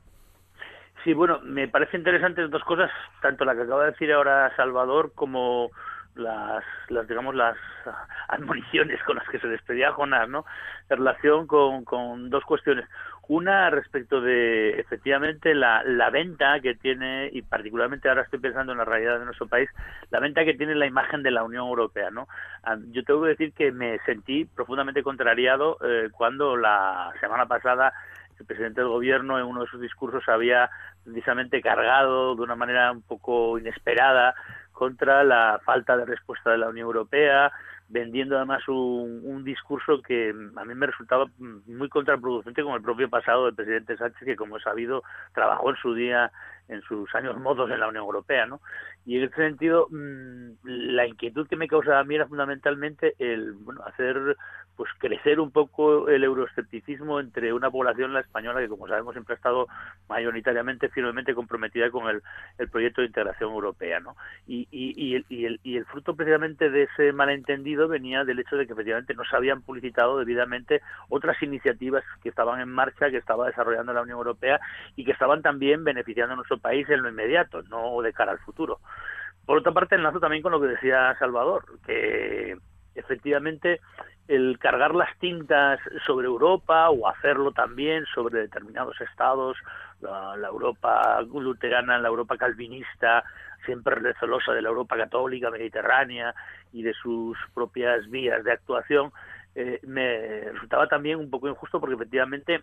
Sí, bueno, me parece interesantes dos cosas, tanto la que acaba de decir ahora Salvador como las, las digamos, las admoniciones con las que se despedía Jonás, ¿no? En relación con, con dos cuestiones. Una, respecto de, efectivamente, la, la venta que tiene, y particularmente ahora estoy pensando en la realidad de nuestro país, la venta que tiene la imagen de la Unión Europea, ¿no? Yo tengo que decir que me sentí profundamente contrariado eh, cuando la semana pasada el presidente del gobierno en uno de sus discursos había precisamente cargado de una manera un poco inesperada contra la falta de respuesta de la Unión Europea, vendiendo además un, un discurso que a mí me resultaba muy contraproducente con el propio pasado del presidente Sánchez, que como he sabido trabajó en su día, en sus años mozos en la Unión Europea, ¿no? Y en ese sentido, mmm, la inquietud que me causaba a mí era fundamentalmente el, bueno, hacer pues crecer un poco el euroescepticismo entre una población, la española, que como sabemos siempre ha estado mayoritariamente, firmemente comprometida con el, el proyecto de integración europea, ¿no? Y, y, y, el, y, el, y el fruto precisamente de ese malentendido venía del hecho de que efectivamente no se habían publicitado debidamente otras iniciativas que estaban en marcha, que estaba desarrollando la Unión Europea y que estaban también beneficiando a nuestro país en lo inmediato, no de cara al futuro. Por otra parte, enlazo también con lo que decía Salvador, que efectivamente el cargar las tintas sobre Europa o hacerlo también sobre determinados estados, la, la Europa luterana, la Europa calvinista, siempre recelosa de la Europa católica, mediterránea y de sus propias vías de actuación, eh, me resultaba también un poco injusto porque efectivamente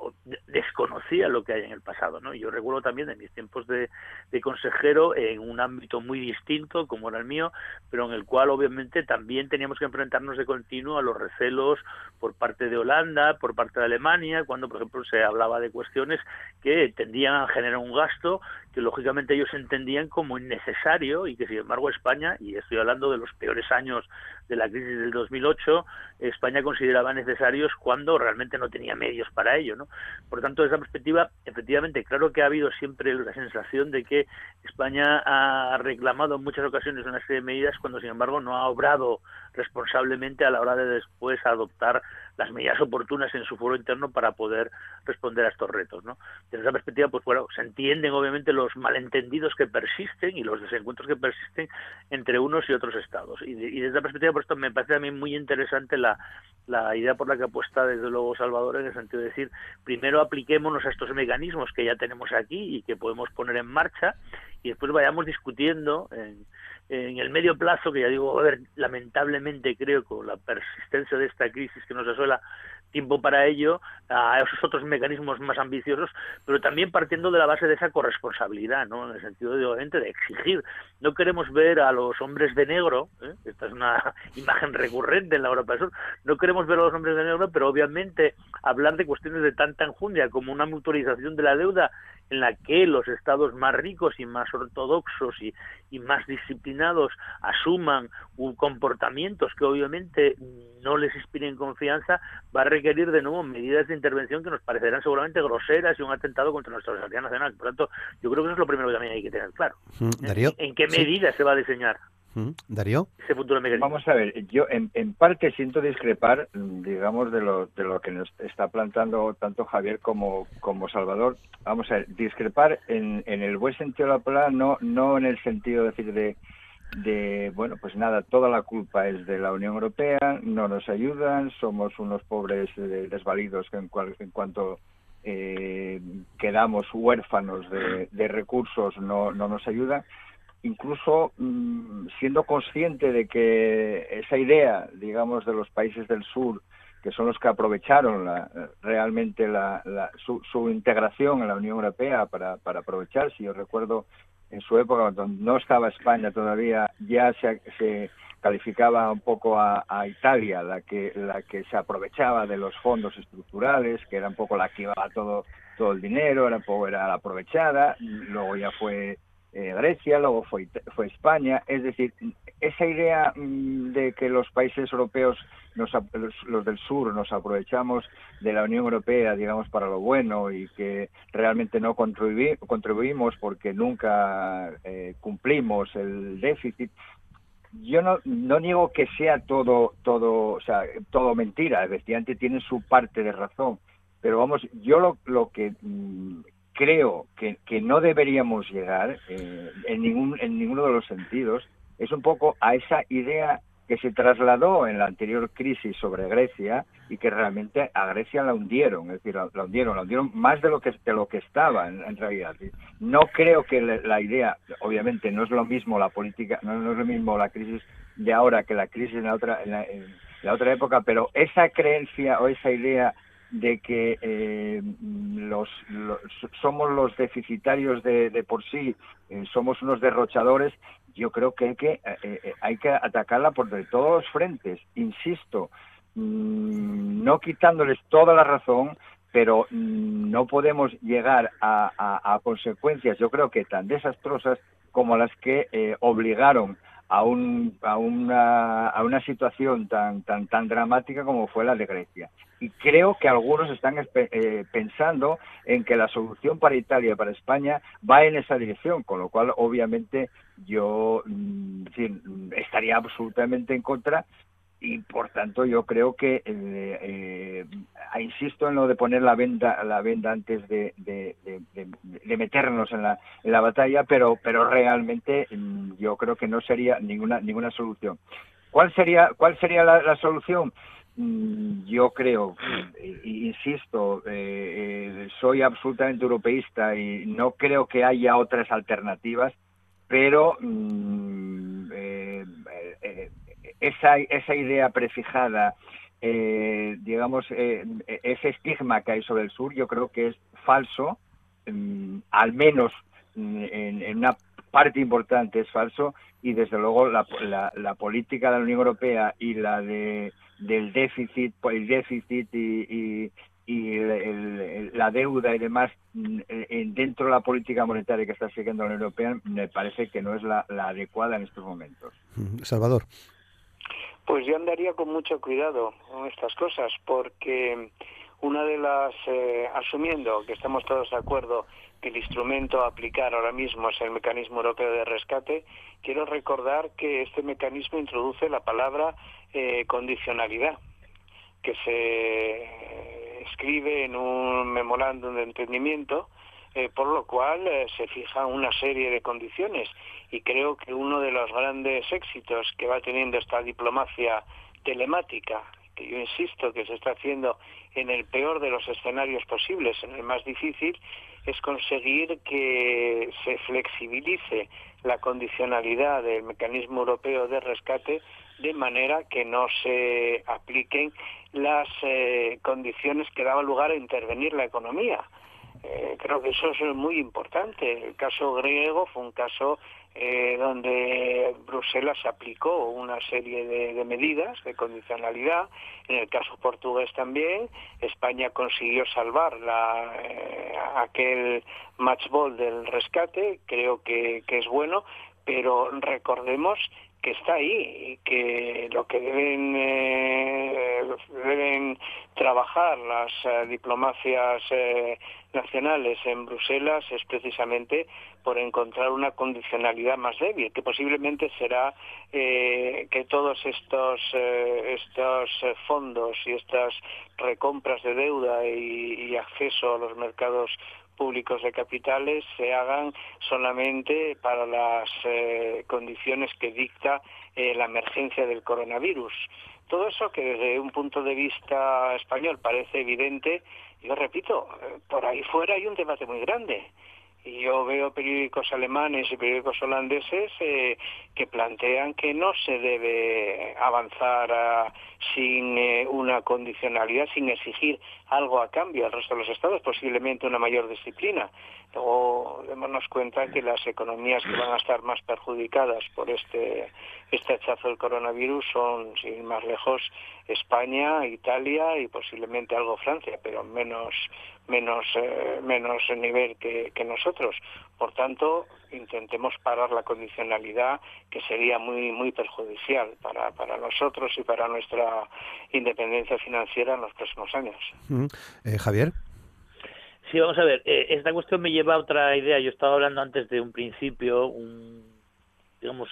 desconocía lo que hay en el pasado, ¿no? Yo recuerdo también de mis tiempos de, de consejero en un ámbito muy distinto como era el mío, pero en el cual obviamente también teníamos que enfrentarnos de continuo a los recelos por parte de Holanda, por parte de Alemania, cuando por ejemplo se hablaba de cuestiones que tendían a generar un gasto que lógicamente ellos entendían como innecesario y que sin embargo España, y estoy hablando de los peores años de la crisis del dos mil ocho, España consideraba necesarios cuando realmente no tenía medios para ello, ¿no? Por tanto, desde esa perspectiva, efectivamente, claro que ha habido siempre la sensación de que España ha reclamado en muchas ocasiones una serie de medidas cuando, sin embargo, no ha obrado responsablemente a la hora de después adoptar las medidas oportunas en su foro interno para poder responder a estos retos, ¿no? Desde esa perspectiva, pues bueno, se entienden obviamente los malentendidos que persisten y los desencuentros que persisten entre unos y otros estados. Y, de, y desde esa perspectiva, por esto me parece a mí muy interesante la, la idea por la que apuesta desde luego Salvador, en el sentido de decir, primero apliquémonos a estos mecanismos que ya tenemos aquí y que podemos poner en marcha, y después vayamos discutiendo en, en el medio plazo, que ya digo, a ver, lamentablemente creo con la persistencia de esta crisis que nos asola, tiempo para ello, a esos otros mecanismos más ambiciosos, pero también partiendo de la base de esa corresponsabilidad, ¿no? En el sentido de, obviamente, de exigir. No queremos ver a los hombres de negro, ¿eh? Esta es una imagen recurrente en la Europa del Sur, no queremos ver a los hombres de negro, pero obviamente hablar de cuestiones de tanta enjundia como una mutualización de la deuda en la que los estados más ricos y más ortodoxos y, y más disciplinados asuman un comportamientos que obviamente no les inspiren confianza, va a requerir de nuevo medidas de intervención que nos parecerán seguramente groseras y un atentado contra nuestra seguridad nacional. Por tanto, yo creo que eso es lo primero que también hay que tener claro. Darío, ¿En, en qué medida sí. se va a diseñar Darío ese futuro mecanismo? Vamos a ver, yo en, en parte siento discrepar, digamos, de lo de lo que nos está planteando tanto Javier como como Salvador. Vamos a ver, discrepar en, en el buen sentido de la palabra, no no en el sentido de decir de de bueno, pues nada, toda la culpa es de la Unión Europea, no nos ayudan, somos unos pobres eh, desvalidos que en, cual, en cuanto eh, quedamos huérfanos de, de recursos no no nos ayuda. Incluso mmm, siendo consciente de que esa idea, digamos, de los países del sur, que son los que aprovecharon la, realmente la, la, su, su integración en la Unión Europea para, para aprovechar, si yo recuerdo en su época, cuando no estaba España todavía, ya se, se calificaba un poco a, a Italia, la que la que se aprovechaba de los fondos estructurales, que era un poco la que iba todo, todo el dinero, era un poco era la aprovechada, luego ya fue Eh, Grecia, luego fue, fue España. Es decir, esa idea mmm, de que los países europeos, nos, los, los del sur, nos aprovechamos de la Unión Europea, digamos, para lo bueno y que realmente no contribuí, contribuimos porque nunca eh, cumplimos el déficit, yo no, no niego que sea todo, todo, o sea, todo mentira, efectivamente tiene su parte de razón, pero vamos, yo lo, lo que mmm, creo que, que no deberíamos llegar eh, en ningún, en ninguno de los sentidos, es un poco a esa idea que se trasladó en la anterior crisis sobre Grecia y que realmente a Grecia la hundieron, es decir, la, la hundieron, la hundieron más de lo que de lo que estaba en, en realidad. No creo que la, la idea, obviamente no es lo mismo la política, no, no es lo mismo la crisis de ahora que la crisis en la otra en la, en la otra época, pero esa creencia o esa idea de que eh, los, los somos los deficitarios de, de por sí, eh, somos unos derrochadores, yo creo que hay que eh, hay que atacarla por de todos los frentes, insisto, mmm, no quitándoles toda la razón, pero mmm, no podemos llegar a, a, a consecuencias, yo creo que tan desastrosas como las que eh, obligaron a un a una a una situación tan tan tan dramática como fue la de Grecia. Y creo que algunos están eh, pensando en que la solución para Italia y para España va en esa dirección, con lo cual obviamente yo mm, sí, estaría absolutamente en contra y por tanto yo creo que eh, eh, insisto en lo de poner la venda la venda antes de, de, de, de, de meternos en la en la batalla, pero pero realmente mm, yo creo que no sería ninguna ninguna solución. ¿Cuál sería cuál sería la, la solución? Mm, yo creo, eh, insisto, eh, eh, soy absolutamente europeísta y no creo que haya otras alternativas, pero mm, eh, eh, esa esa idea prefijada, eh, digamos, eh, ese estigma que hay sobre el sur, yo creo que es falso, mm, al menos mm, en, en una parte importante es falso, y desde luego la, la, la política de la Unión Europea y la de del déficit, el déficit y, y, y el, el, la deuda y demás dentro de la política monetaria que está siguiendo la Unión Europea, me parece que no es la, la adecuada en estos momentos. Salvador. Pues yo andaría con mucho cuidado con estas cosas, porque una de las, eh, asumiendo que estamos todos de acuerdo que el instrumento a aplicar ahora mismo es el mecanismo europeo de rescate, quiero recordar que este mecanismo introduce la palabra eh, condicionalidad, que se escribe en un memorándum de entendimiento, eh, por lo cual eh, se fija una serie de condiciones, y creo que uno de los grandes éxitos que va teniendo esta diplomacia telemática, que yo insisto que se está haciendo en el peor de los escenarios posibles, en el más difícil, es conseguir que se flexibilice la condicionalidad del mecanismo europeo de rescate de manera que no se apliquen las eh, condiciones que daban lugar a intervenir la economía. Eh, creo que eso es muy importante. El caso griego fue un caso eh, donde Bruselas aplicó una serie de, de medidas de condicionalidad. En el caso portugués también, España consiguió salvar la, eh, aquel match ball del rescate. Creo que, que es bueno, pero recordemos que está ahí y que lo que deben eh, deben trabajar las eh, diplomacias eh, nacionales en Bruselas es precisamente por encontrar una condicionalidad más débil, que posiblemente será eh, que todos estos eh, estos fondos y estas recompras de deuda y, y acceso a los mercados públicos de capitales se hagan solamente para las eh, condiciones que dicta eh, la emergencia del coronavirus. Todo eso que desde un punto de vista español parece evidente, yo repito, eh, por ahí fuera hay un debate muy grande. Y yo veo periódicos alemanes y periódicos holandeses eh, que plantean que no se debe avanzar a, sin eh, una condicionalidad, sin exigir algo a cambio al resto de los estados, posiblemente una mayor disciplina. Luego démonos cuenta que las economías que van a estar más perjudicadas por este este hachazo del coronavirus son, sin ir más lejos, España, Italia y posiblemente algo Francia, pero menos menos eh, menos nivel que, que nosotros. Por tanto, intentemos parar la condicionalidad, que sería muy muy perjudicial para, para nosotros y para nuestra independencia financiera en los próximos años. Uh-huh. eh, Javier. Sí, vamos a ver, eh, esta cuestión me lleva a otra idea. Yo estaba hablando antes de un principio, un, digamos,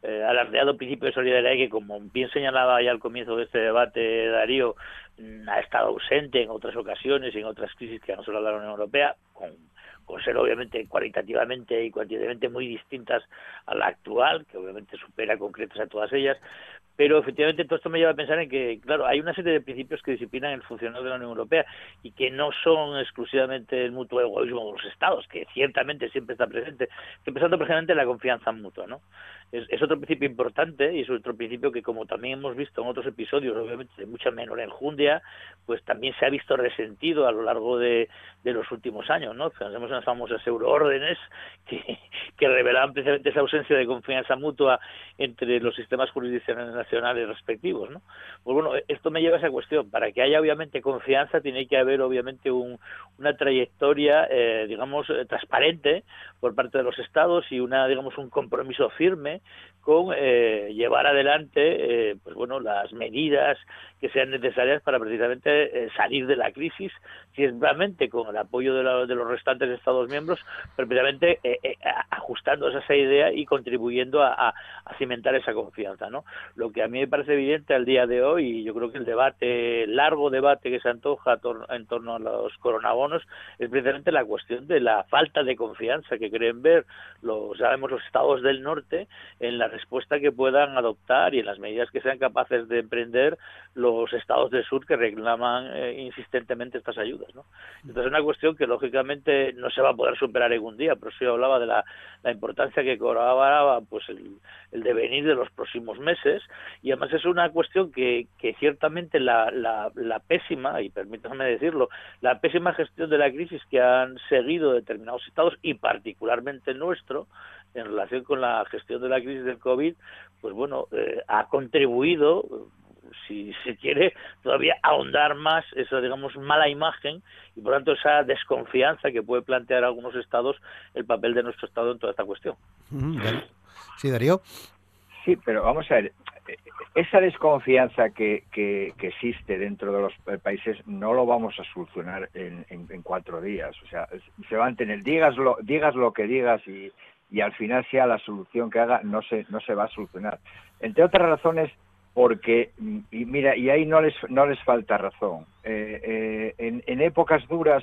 eh, alardeado principio de solidaridad que, como bien señalaba ya al comienzo de este debate Darío, ha estado ausente en otras ocasiones y en otras crisis que han asolado la Unión Europea, con, con ser obviamente cualitativamente y cuantitativamente muy distintas a la actual, que obviamente supera con creces a todas ellas. Pero efectivamente todo esto me lleva a pensar en que, claro, hay una serie de principios que disciplinan el funcionamiento de la Unión Europea y que no son exclusivamente el mutuo egoísmo de los Estados, que ciertamente siempre está presente. Estoy pensando precisamente en la confianza mutua, ¿no? Es, es otro principio importante y es otro principio que, como también hemos visto en otros episodios, obviamente de mucha menor enjundia, pues también se ha visto resentido a lo largo de, de los últimos años, ¿no? Pensemos en las famosas euroórdenes que, que revelaban precisamente esa ausencia de confianza mutua entre los sistemas jurisdiccionales nacionales respectivos, ¿no? Pues bueno, esto me lleva a esa cuestión. Para que haya obviamente confianza tiene que haber obviamente un, una trayectoria, eh, digamos, eh, transparente por parte de los Estados y una, digamos, un compromiso firme con eh, llevar adelante eh, pues bueno, las medidas que sean necesarias para precisamente eh, salir de la crisis, si es realmente con el apoyo de, la, de los restantes Estados miembros, pero precisamente eh, eh, ajustándose a esa idea y contribuyendo a, a, a cimentar esa confianza, ¿no? Lo que a mí me parece evidente al día de hoy, y yo creo que el debate, el largo debate que se antoja en torno a los coronabonos, es precisamente la cuestión de la falta de confianza que creen ver los, sabemos, los Estados del norte en la respuesta que puedan adoptar y en las medidas que sean capaces de emprender los Estados del sur que reclaman eh, insistentemente estas ayudas, ¿no? Entonces es una cuestión que lógicamente no se va a poder superar en un día, pero sí hablaba de la, la importancia que cobraba pues el, el devenir de los próximos meses, y además es una cuestión que, que ciertamente la, la, la pésima, y permítanme decirlo, la pésima gestión de la crisis que han seguido determinados estados y particularmente el nuestro en relación con la gestión de la crisis del COVID, pues bueno, eh, ha contribuido, si se quiere, todavía ahondar más esa, digamos, mala imagen y por tanto esa desconfianza que puede plantear algunos estados el papel de nuestro estado en toda esta cuestión. Sí, Darío. Sí, pero vamos a ver, esa desconfianza que, que, que existe dentro de los países no lo vamos a solucionar en, en, en cuatro días. O sea, se van a tener, digas lo, digas lo que digas y, y al final sea la solución que haga, no se, no se va a solucionar. Entre otras razones, porque, y mira, y ahí no les, no les falta razón. Eh, eh, en, en épocas duras,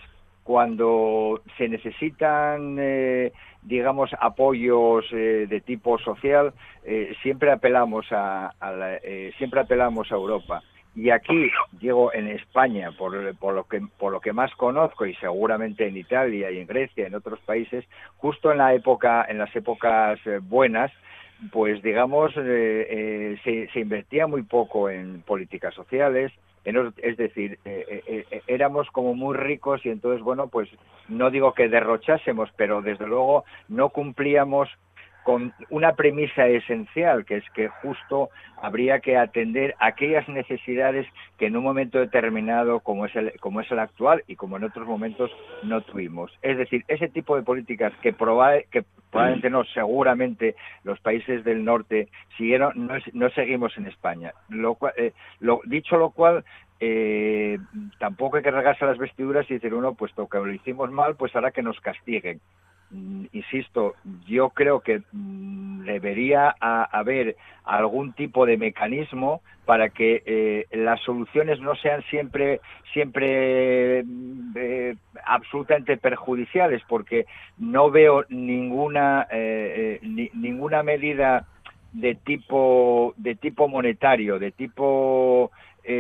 cuando se necesitan, eh, digamos, apoyos eh, de tipo social, eh, siempre apelamos a, a la, eh, siempre apelamos a Europa. Y aquí, digo, en España, por, por lo que por lo que más conozco, y seguramente en Italia y en Grecia, en otros países, justo en la época, en las épocas eh, buenas, pues digamos, eh, eh, se, se invertía muy poco en políticas sociales. Es decir, eh, eh, éramos como muy ricos y entonces, bueno, pues no digo que derrochásemos, pero desde luego no cumplíamos con una premisa esencial, que es que justo habría que atender aquellas necesidades que en un momento determinado, como es el, como es el actual y como en otros momentos, no tuvimos. Es decir, ese tipo de políticas que, proba, que probablemente no, seguramente los países del norte siguieron, no, no seguimos en España. Lo cual, eh, lo, dicho lo cual, eh, tampoco hay que regarse las vestiduras y decir, uno, puesto que lo hicimos mal, pues ahora que nos castiguen. Mm, insisto, yo creo que mm, debería a, haber algún tipo de mecanismo para que eh, las soluciones no sean siempre siempre eh, absolutamente perjudiciales, porque no veo ninguna eh, eh, ni, ninguna medida de tipo de tipo monetario, de tipo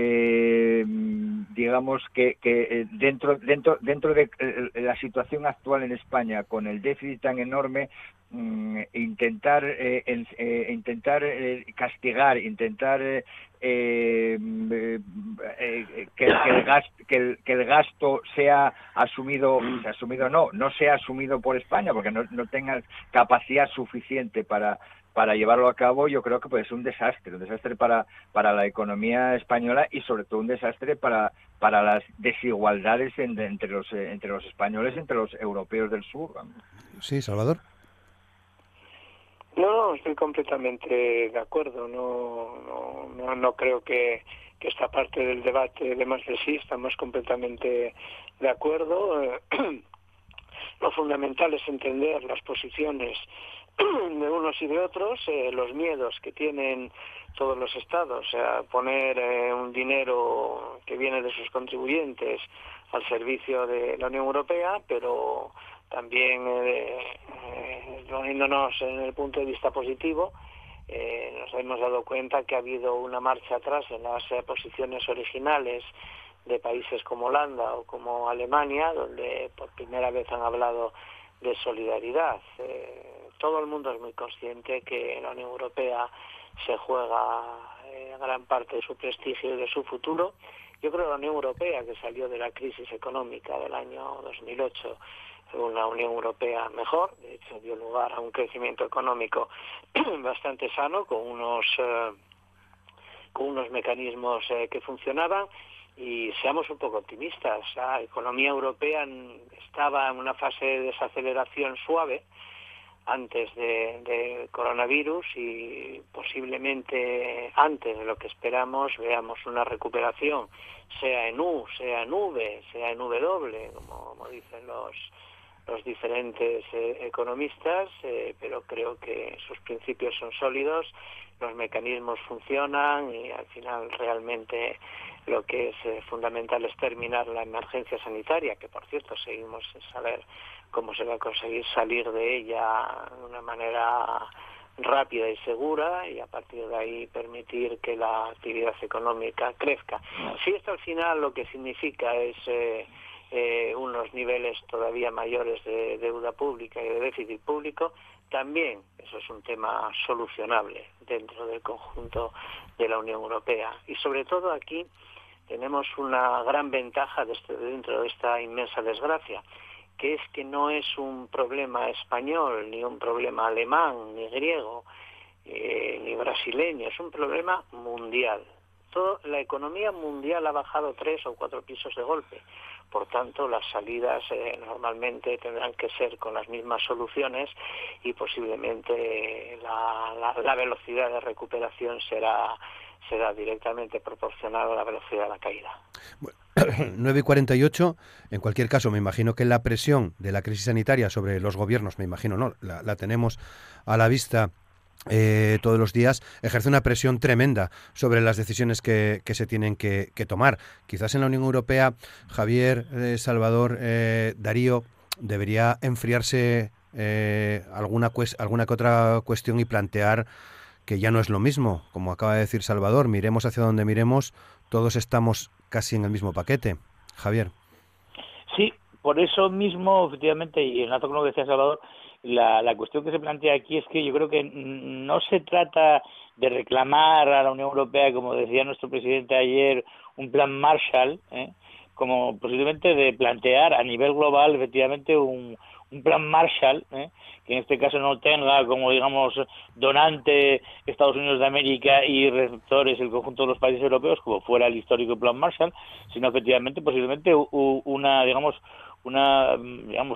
eh, digamos que, que dentro dentro dentro de la situación actual en España, con el déficit tan enorme, mm, intentar eh, eh, intentar eh, castigar, intentar eh, eh, eh, que, que, el gasto, que, el, que el gasto sea asumido, sea asumido no, no sea asumido por España, porque no, no tenga capacidad suficiente para para llevarlo a cabo, yo creo que puede ser un desastre, un desastre para para la economía española y sobre todo un desastre para para las desigualdades en, entre los entre los españoles, entre los europeos del sur. Sí, Salvador. No, no, estoy completamente de acuerdo. No, no, no, no creo que, que esta parte del debate de más de sí, estamos completamente de acuerdo. Lo fundamental es entender las posiciones de unos y de otros, eh, los miedos que tienen todos los estados a poner eh, un dinero que viene de sus contribuyentes al servicio de la Unión Europea, pero también eh, eh, poniéndonos en el punto de vista positivo, eh, nos hemos dado cuenta que ha habido una marcha atrás en las eh, posiciones originales de países como Holanda o como Alemania, donde por primera vez han hablado de solidaridad. Eh, todo el mundo es muy consciente que la Unión Europea se juega eh, gran parte de su prestigio y de su futuro. Yo creo que la Unión Europea, que salió de la crisis económica del año dos mil ocho, una Unión Europea mejor, de hecho dio lugar a un crecimiento económico bastante sano, con unos eh, con unos mecanismos eh, que funcionaban. Y seamos un poco optimistas, la economía europea estaba en una fase de desaceleración suave antes de, de coronavirus, y posiblemente antes de lo que esperamos veamos una recuperación, sea en U, sea en V, sea en W, como, como dicen los los diferentes eh, economistas, eh, pero creo que sus principios son sólidos, los mecanismos funcionan y al final realmente lo que es eh, fundamental es terminar la emergencia sanitaria, que por cierto seguimos sin saber cómo se va a conseguir salir de ella de una manera rápida y segura, y a partir de ahí permitir que la actividad económica crezca. Si esto al final lo que significa es eh, eh, unos niveles todavía mayores de deuda pública y de déficit público, también eso es un tema solucionable dentro del conjunto de la Unión Europea. Y sobre todo aquí tenemos una gran ventaja de este, dentro de esta inmensa desgracia, que es que no es un problema español, ni un problema alemán, ni griego, eh, ni brasileño, es un problema mundial. Todo, la economía mundial ha bajado tres o cuatro pisos de golpe. Por tanto, las salidas eh, normalmente tendrán que ser con las mismas soluciones, y posiblemente la, la, la velocidad de recuperación será será directamente proporcional a la velocidad de la caída. Bueno, nueve y cuarenta y ocho, en cualquier caso, me imagino que la presión de la crisis sanitaria sobre los gobiernos, me imagino, no, la, la tenemos a la vista Eh, todos los días, ejerce una presión tremenda sobre las decisiones que, que se tienen que, que tomar. Quizás en la Unión Europea, Javier, eh, Salvador, eh, Darío, debería enfriarse eh, alguna, cues- alguna que otra cuestión y plantear que ya no es lo mismo. Como acaba de decir Salvador, miremos hacia donde miremos, todos estamos casi en el mismo paquete. Javier. Sí, por eso mismo, efectivamente, y en con lo que decía Salvador, La, la cuestión que se plantea aquí es que yo creo que no se trata de reclamar a la Unión Europea, como decía nuestro presidente ayer, un plan Marshall, ¿eh? como posiblemente de plantear a nivel global, efectivamente, un, un plan Marshall, ¿eh? que en este caso no tenga como, digamos, donante Estados Unidos de América y receptores el conjunto de los países europeos, como fuera el histórico plan Marshall, sino efectivamente, posiblemente, una, digamos, una, digamos,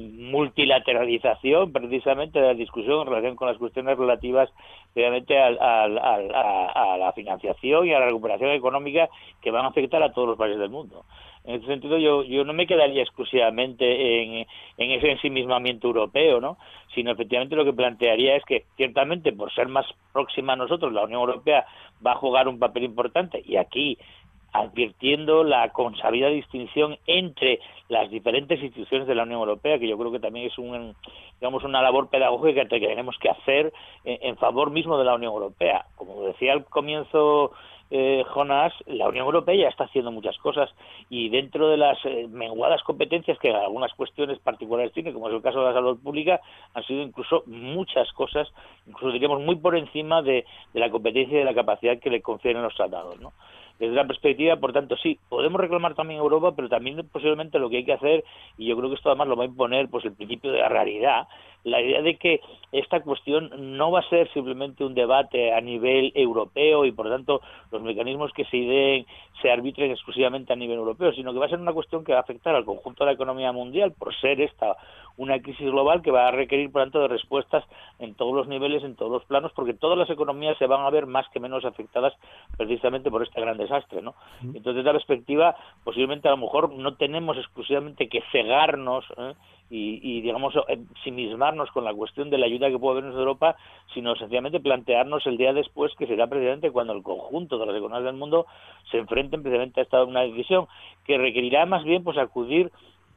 multilateralización precisamente de la discusión en relación con las cuestiones relativas obviamente al, al, al, a, a la financiación y a la recuperación económica que van a afectar a todos los países del mundo. En ese sentido, yo yo no me quedaría exclusivamente en, en ese ensimismamiento europeo, ¿no? Sino efectivamente lo que plantearía es que ciertamente por ser más próxima a nosotros, la Unión Europea va a jugar un papel importante, y aquí advirtiendo la consabida distinción entre las diferentes instituciones de la Unión Europea, que yo creo que también es un, digamos, una labor pedagógica que tenemos que hacer en, en favor mismo de la Unión Europea. Como decía al comienzo eh, Jonás, la Unión Europea ya está haciendo muchas cosas, y dentro de las eh, menguadas competencias que algunas cuestiones particulares tiene, como es el caso de la salud pública, han sido incluso muchas cosas, incluso diríamos muy por encima de, de la competencia y de la capacidad que le confieren los tratados, ¿no? Desde la perspectiva, por tanto, sí, podemos reclamar también a Europa, pero también posiblemente lo que hay que hacer, y yo creo que esto además lo va a imponer pues el principio de la realidad, la idea de que esta cuestión no va a ser simplemente un debate a nivel europeo y por tanto los mecanismos que se ideen se arbitren exclusivamente a nivel europeo, sino que va a ser una cuestión que va a afectar al conjunto de la economía mundial, por ser esta una crisis global que va a requerir, por tanto, de respuestas en todos los niveles, en todos los planos, porque todas las economías se van a ver más que menos afectadas precisamente por este gran desastre, ¿no? Entonces, desde la perspectiva, posiblemente a lo mejor no tenemos exclusivamente que cegarnos ¿eh? y, y digamos, ensimismarnos con la cuestión de la ayuda que puede haber en Europa, sino sencillamente plantearnos el día después, que será precisamente cuando el conjunto de las economías del mundo se enfrenten precisamente a esta una decisión, que requerirá más bien pues acudir.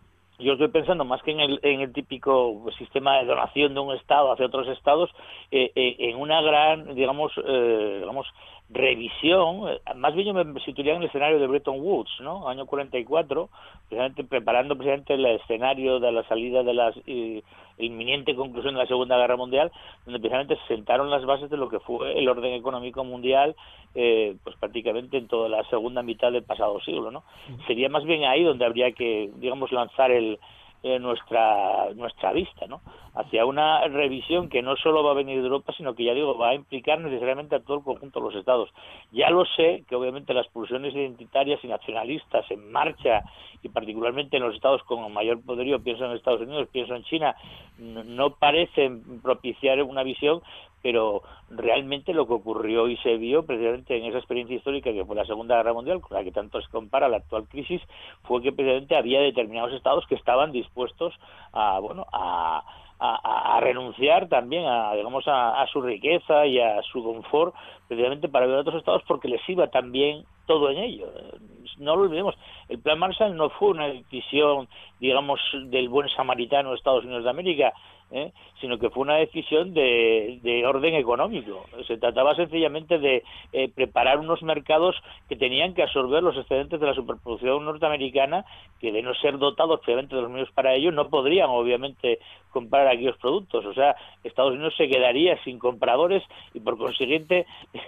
Yo estoy pensando más que en el, en el típico sistema de donación de un Estado hacia otros Estados, eh, eh, en una gran, digamos, eh, digamos revisión. Más bien yo me situaría en el escenario de Bretton Woods, ¿no? Año cuarenta y cuatro, precisamente preparando precisamente el escenario de la salida de la eh, inminente conclusión de la Segunda Guerra Mundial, donde precisamente se sentaron las bases de lo que fue el orden económico mundial, eh, pues prácticamente en toda la segunda mitad del pasado siglo, ¿no? Sería más bien ahí donde habría que, digamos, lanzar el Eh, nuestra nuestra vista, ¿no? Hacia una revisión que no solo va a venir de Europa, sino que, ya digo, va a implicar necesariamente a todo el conjunto de los Estados. Ya lo sé que obviamente las pulsiones identitarias y nacionalistas en marcha, y particularmente en los Estados con mayor poderío, pienso en Estados Unidos, pienso en China, no parecen propiciar una visión, pero realmente lo que ocurrió y se vio precisamente en esa experiencia histórica que fue la Segunda Guerra Mundial, con la que tanto se compara la actual crisis, fue que precisamente había determinados estados que estaban dispuestos a, bueno, a, a, a renunciar también a, digamos, a, a su riqueza y a su confort, precisamente para ayudar a otros estados, porque les iba también todo en ello. No lo olvidemos, el Plan Marshall no fue una decisión, digamos, del buen samaritano de Estados Unidos de América, ¿eh? sino que fue una decisión de, de orden económico. Se trataba sencillamente de eh, preparar unos mercados que tenían que absorber los excedentes de la superproducción norteamericana, que de no ser dotados previamente de los medios para ello, no podrían obviamente comprar aquellos productos. O sea, Estados Unidos se quedaría sin compradores y por consiguiente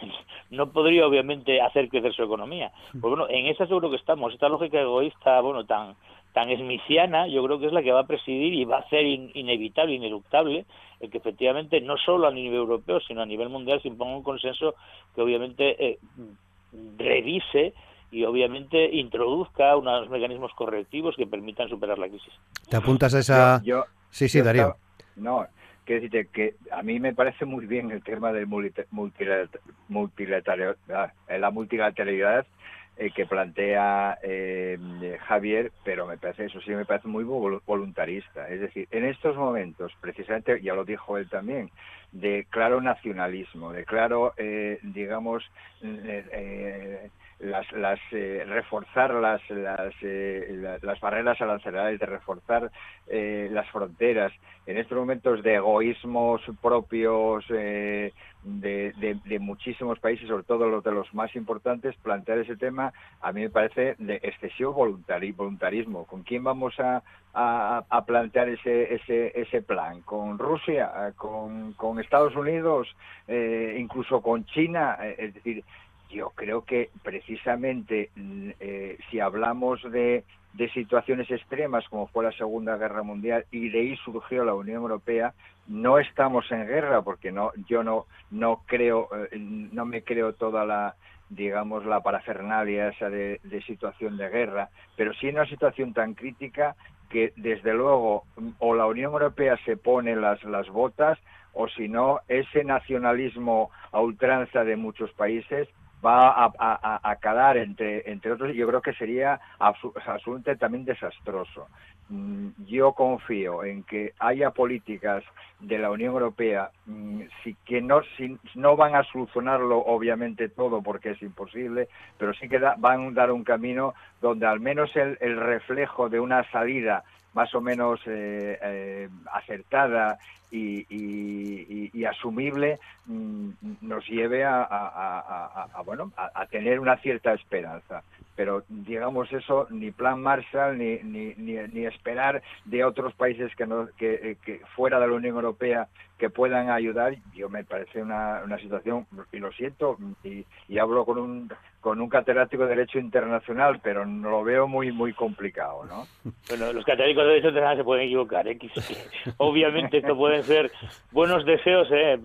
no podría obviamente hacer crecer su economía. Pues bueno, en esa seguro que estamos. Esta lógica egoísta, bueno, tan tan smithsiana, yo creo que es la que va a presidir y va a hacer in, inevitable, ineluctable, el que efectivamente no solo a nivel europeo, sino a nivel mundial se imponga un consenso que obviamente eh, revise y obviamente introduzca unos mecanismos correctivos que permitan superar la crisis. ¿Te apuntas a esa...? Yo, yo, sí, sí, yo Darío. Estaba... No, quiero decirte que a mí me parece muy bien el tema de multilateralidad, la multilateralidad eh, que plantea eh, Javier, pero me parece, eso sí me parece muy voluntarista. Es decir, en estos momentos, precisamente, ya lo dijo él también, de claro nacionalismo, de claro, eh, digamos, eh, eh, las, las eh, reforzar las las, eh, las barreras arancelarias, de reforzar eh, las fronteras, en estos momentos de egoísmos propios eh, de, de, de muchísimos países, sobre todo los de los más importantes, plantear ese tema a mí me parece de excesivo voluntari, voluntarismo. ¿Con quién vamos a, a, a plantear ese ese ese plan? ¿Con Rusia? ¿Con, con Estados Unidos? Eh, ¿Incluso con China? Eh, es decir, yo creo que precisamente eh, si hablamos de, de situaciones extremas como fue la Segunda Guerra Mundial y de ahí surgió la Unión Europea, no estamos en guerra porque no yo no no creo eh, no me creo toda la digamos la parafernalia esa de, de situación de guerra, pero sí en una situación tan crítica que desde luego o la Unión Europea se pone las las botas o si no ese nacionalismo a ultranza de muchos países va a, a, a calar entre entre otros. Yo creo que sería absolutamente también desastroso. Yo confío en que haya políticas de la Unión Europea si, que no, si, no van a solucionarlo obviamente todo porque es imposible, pero sí que da, van a dar un camino donde al menos el, el reflejo de una salida más o menos eh, eh, acertada y, y, y, y asumible mm, nos lleve a, a, a, a bueno a, a tener una cierta esperanza. Pero digamos eso, ni plan Marshall ni ni, ni, ni esperar de otros países que no que, que fuera de la Unión Europea que puedan ayudar. Yo me parece una, una situación, y lo siento, y, y hablo con un con un catedrático de Derecho Internacional, pero no lo veo muy muy complicado, ¿no? Bueno, los catedráticos de Derecho Internacional se pueden equivocar, ¿eh? Obviamente esto pueden ser buenos deseos, ¿eh?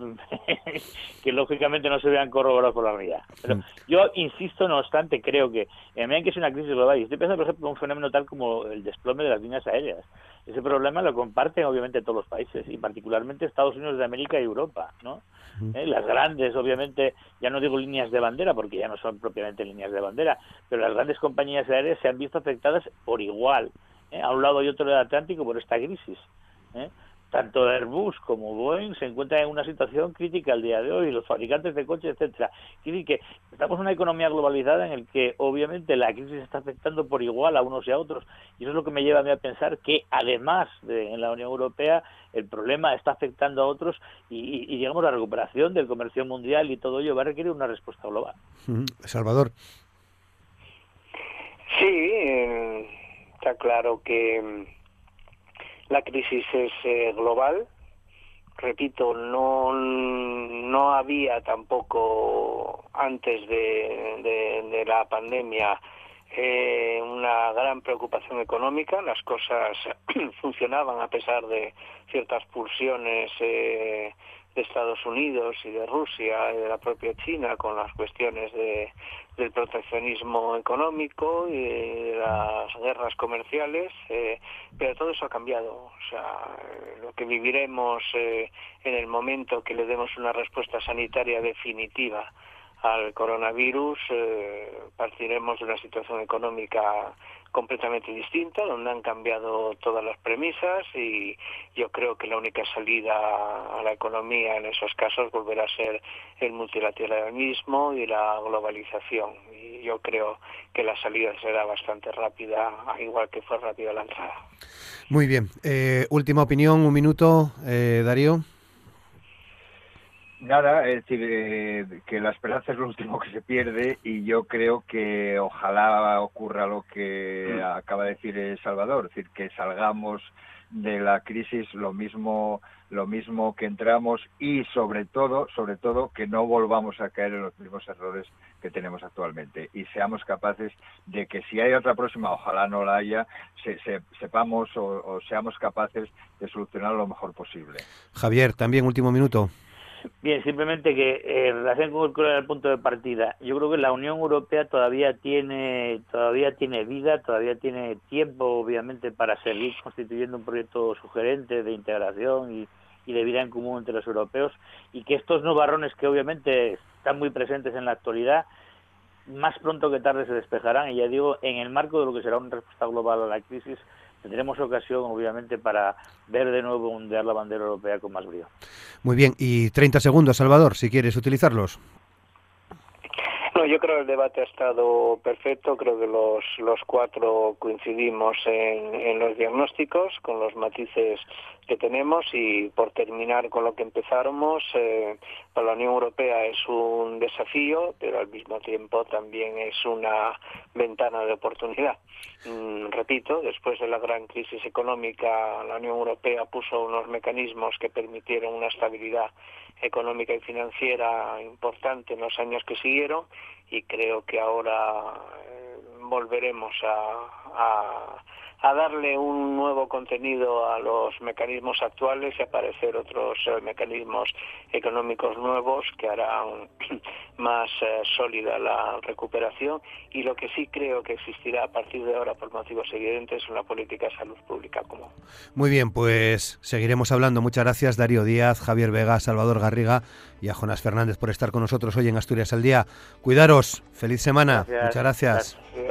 que lógicamente no se vean corroborados por la realidad. Pero yo insisto, no obstante, creo que en medida que es una crisis global, y estoy pensando, por ejemplo, en un fenómeno tal como el desplome de las líneas aéreas. Ese problema lo comparten obviamente todos los países, y particularmente Estados Unidos de América y Europa, ¿no? ¿Eh? Las grandes, obviamente, ya no digo líneas de bandera, porque ya no son propiamente líneas de bandera, pero las grandes compañías aéreas se han visto afectadas por igual ¿eh? A un lado y otro del Atlántico por esta crisis. ¿eh? Tanto Airbus como Boeing se encuentran en una situación crítica al día de hoy, los fabricantes de coches, etcétera. Quiere decir que estamos en una economía globalizada en la que obviamente la crisis está afectando por igual a unos y a otros, y eso es lo que me lleva a mí a pensar que además de en la Unión Europea el problema está afectando a otros y, y, y digamos la recuperación del comercio mundial y todo ello va a requerir una respuesta global. Salvador. Sí, eh, está claro que la crisis es eh, global. Repito, no no había tampoco antes de, de, de la pandemia eh, una gran preocupación económica. Las cosas funcionaban a pesar de ciertas pulsiones eh, de Estados Unidos y de Rusia y de la propia China con las cuestiones de del proteccionismo económico y de las guerras comerciales, eh, pero todo eso ha cambiado. O sea, lo que viviremos eh, en el momento que le demos una respuesta sanitaria definitiva al coronavirus, eh, partiremos de una situación económica completamente distinta, donde han cambiado todas las premisas, y yo creo que la única salida a la economía en esos casos volverá a ser el multilateralismo y la globalización. Y yo creo que la salida será bastante rápida, igual que fue rápida la entrada. Muy bien. Eh, última opinión, un minuto, eh, Darío. Nada, es decir, eh, que la esperanza es lo último que se pierde, y yo creo que ojalá ocurra lo que acaba de decir Salvador, es decir, que salgamos de la crisis lo mismo lo mismo que entramos, y sobre todo, sobre todo que no volvamos a caer en los mismos errores que tenemos actualmente, y seamos capaces de que si hay otra próxima, ojalá no la haya, se, se, sepamos o, o seamos capaces de solucionar lo mejor posible. Javier, también último minuto. Bien, simplemente que eh, en relación con el punto de partida, yo creo que la Unión Europea todavía tiene todavía tiene vida, todavía tiene tiempo, obviamente, para seguir constituyendo un proyecto sugerente de integración y, y de vida en común entre los europeos, y que estos nubarrones que obviamente están muy presentes en la actualidad, más pronto que tarde se despejarán, y ya digo, en el marco de lo que será una respuesta global a la crisis, tendremos ocasión, obviamente, para ver de nuevo ondear la bandera europea con más brío. Muy bien, y treinta segundos, Salvador, si quieres utilizarlos. No, yo creo que el debate ha estado perfecto, creo que los los cuatro coincidimos en, en los diagnósticos, con los matices que tenemos, y por terminar con lo que empezáramos, eh, para la Unión Europea es un desafío, pero al mismo tiempo también es una ventana de oportunidad. Mm, repito, después de la gran crisis económica, la Unión Europea puso unos mecanismos que permitieron una estabilidad económica y financiera importante en los años que siguieron, y creo que ahora eh, volveremos a, a, a darle un nuevo contenido a los mecanismos actuales y aparecer otros eh, mecanismos económicos nuevos que harán más eh, sólida la recuperación, y lo que sí creo que existirá a partir de ahora por motivos evidentes es una política de salud pública común. Muy bien, pues seguiremos hablando. Muchas gracias, Darío Díaz, Javier Vega, Salvador Garriga y a Jonás Fernández por estar con nosotros hoy en Asturias al Día. Cuidaros, feliz semana. Gracias. Muchas gracias. Gracias.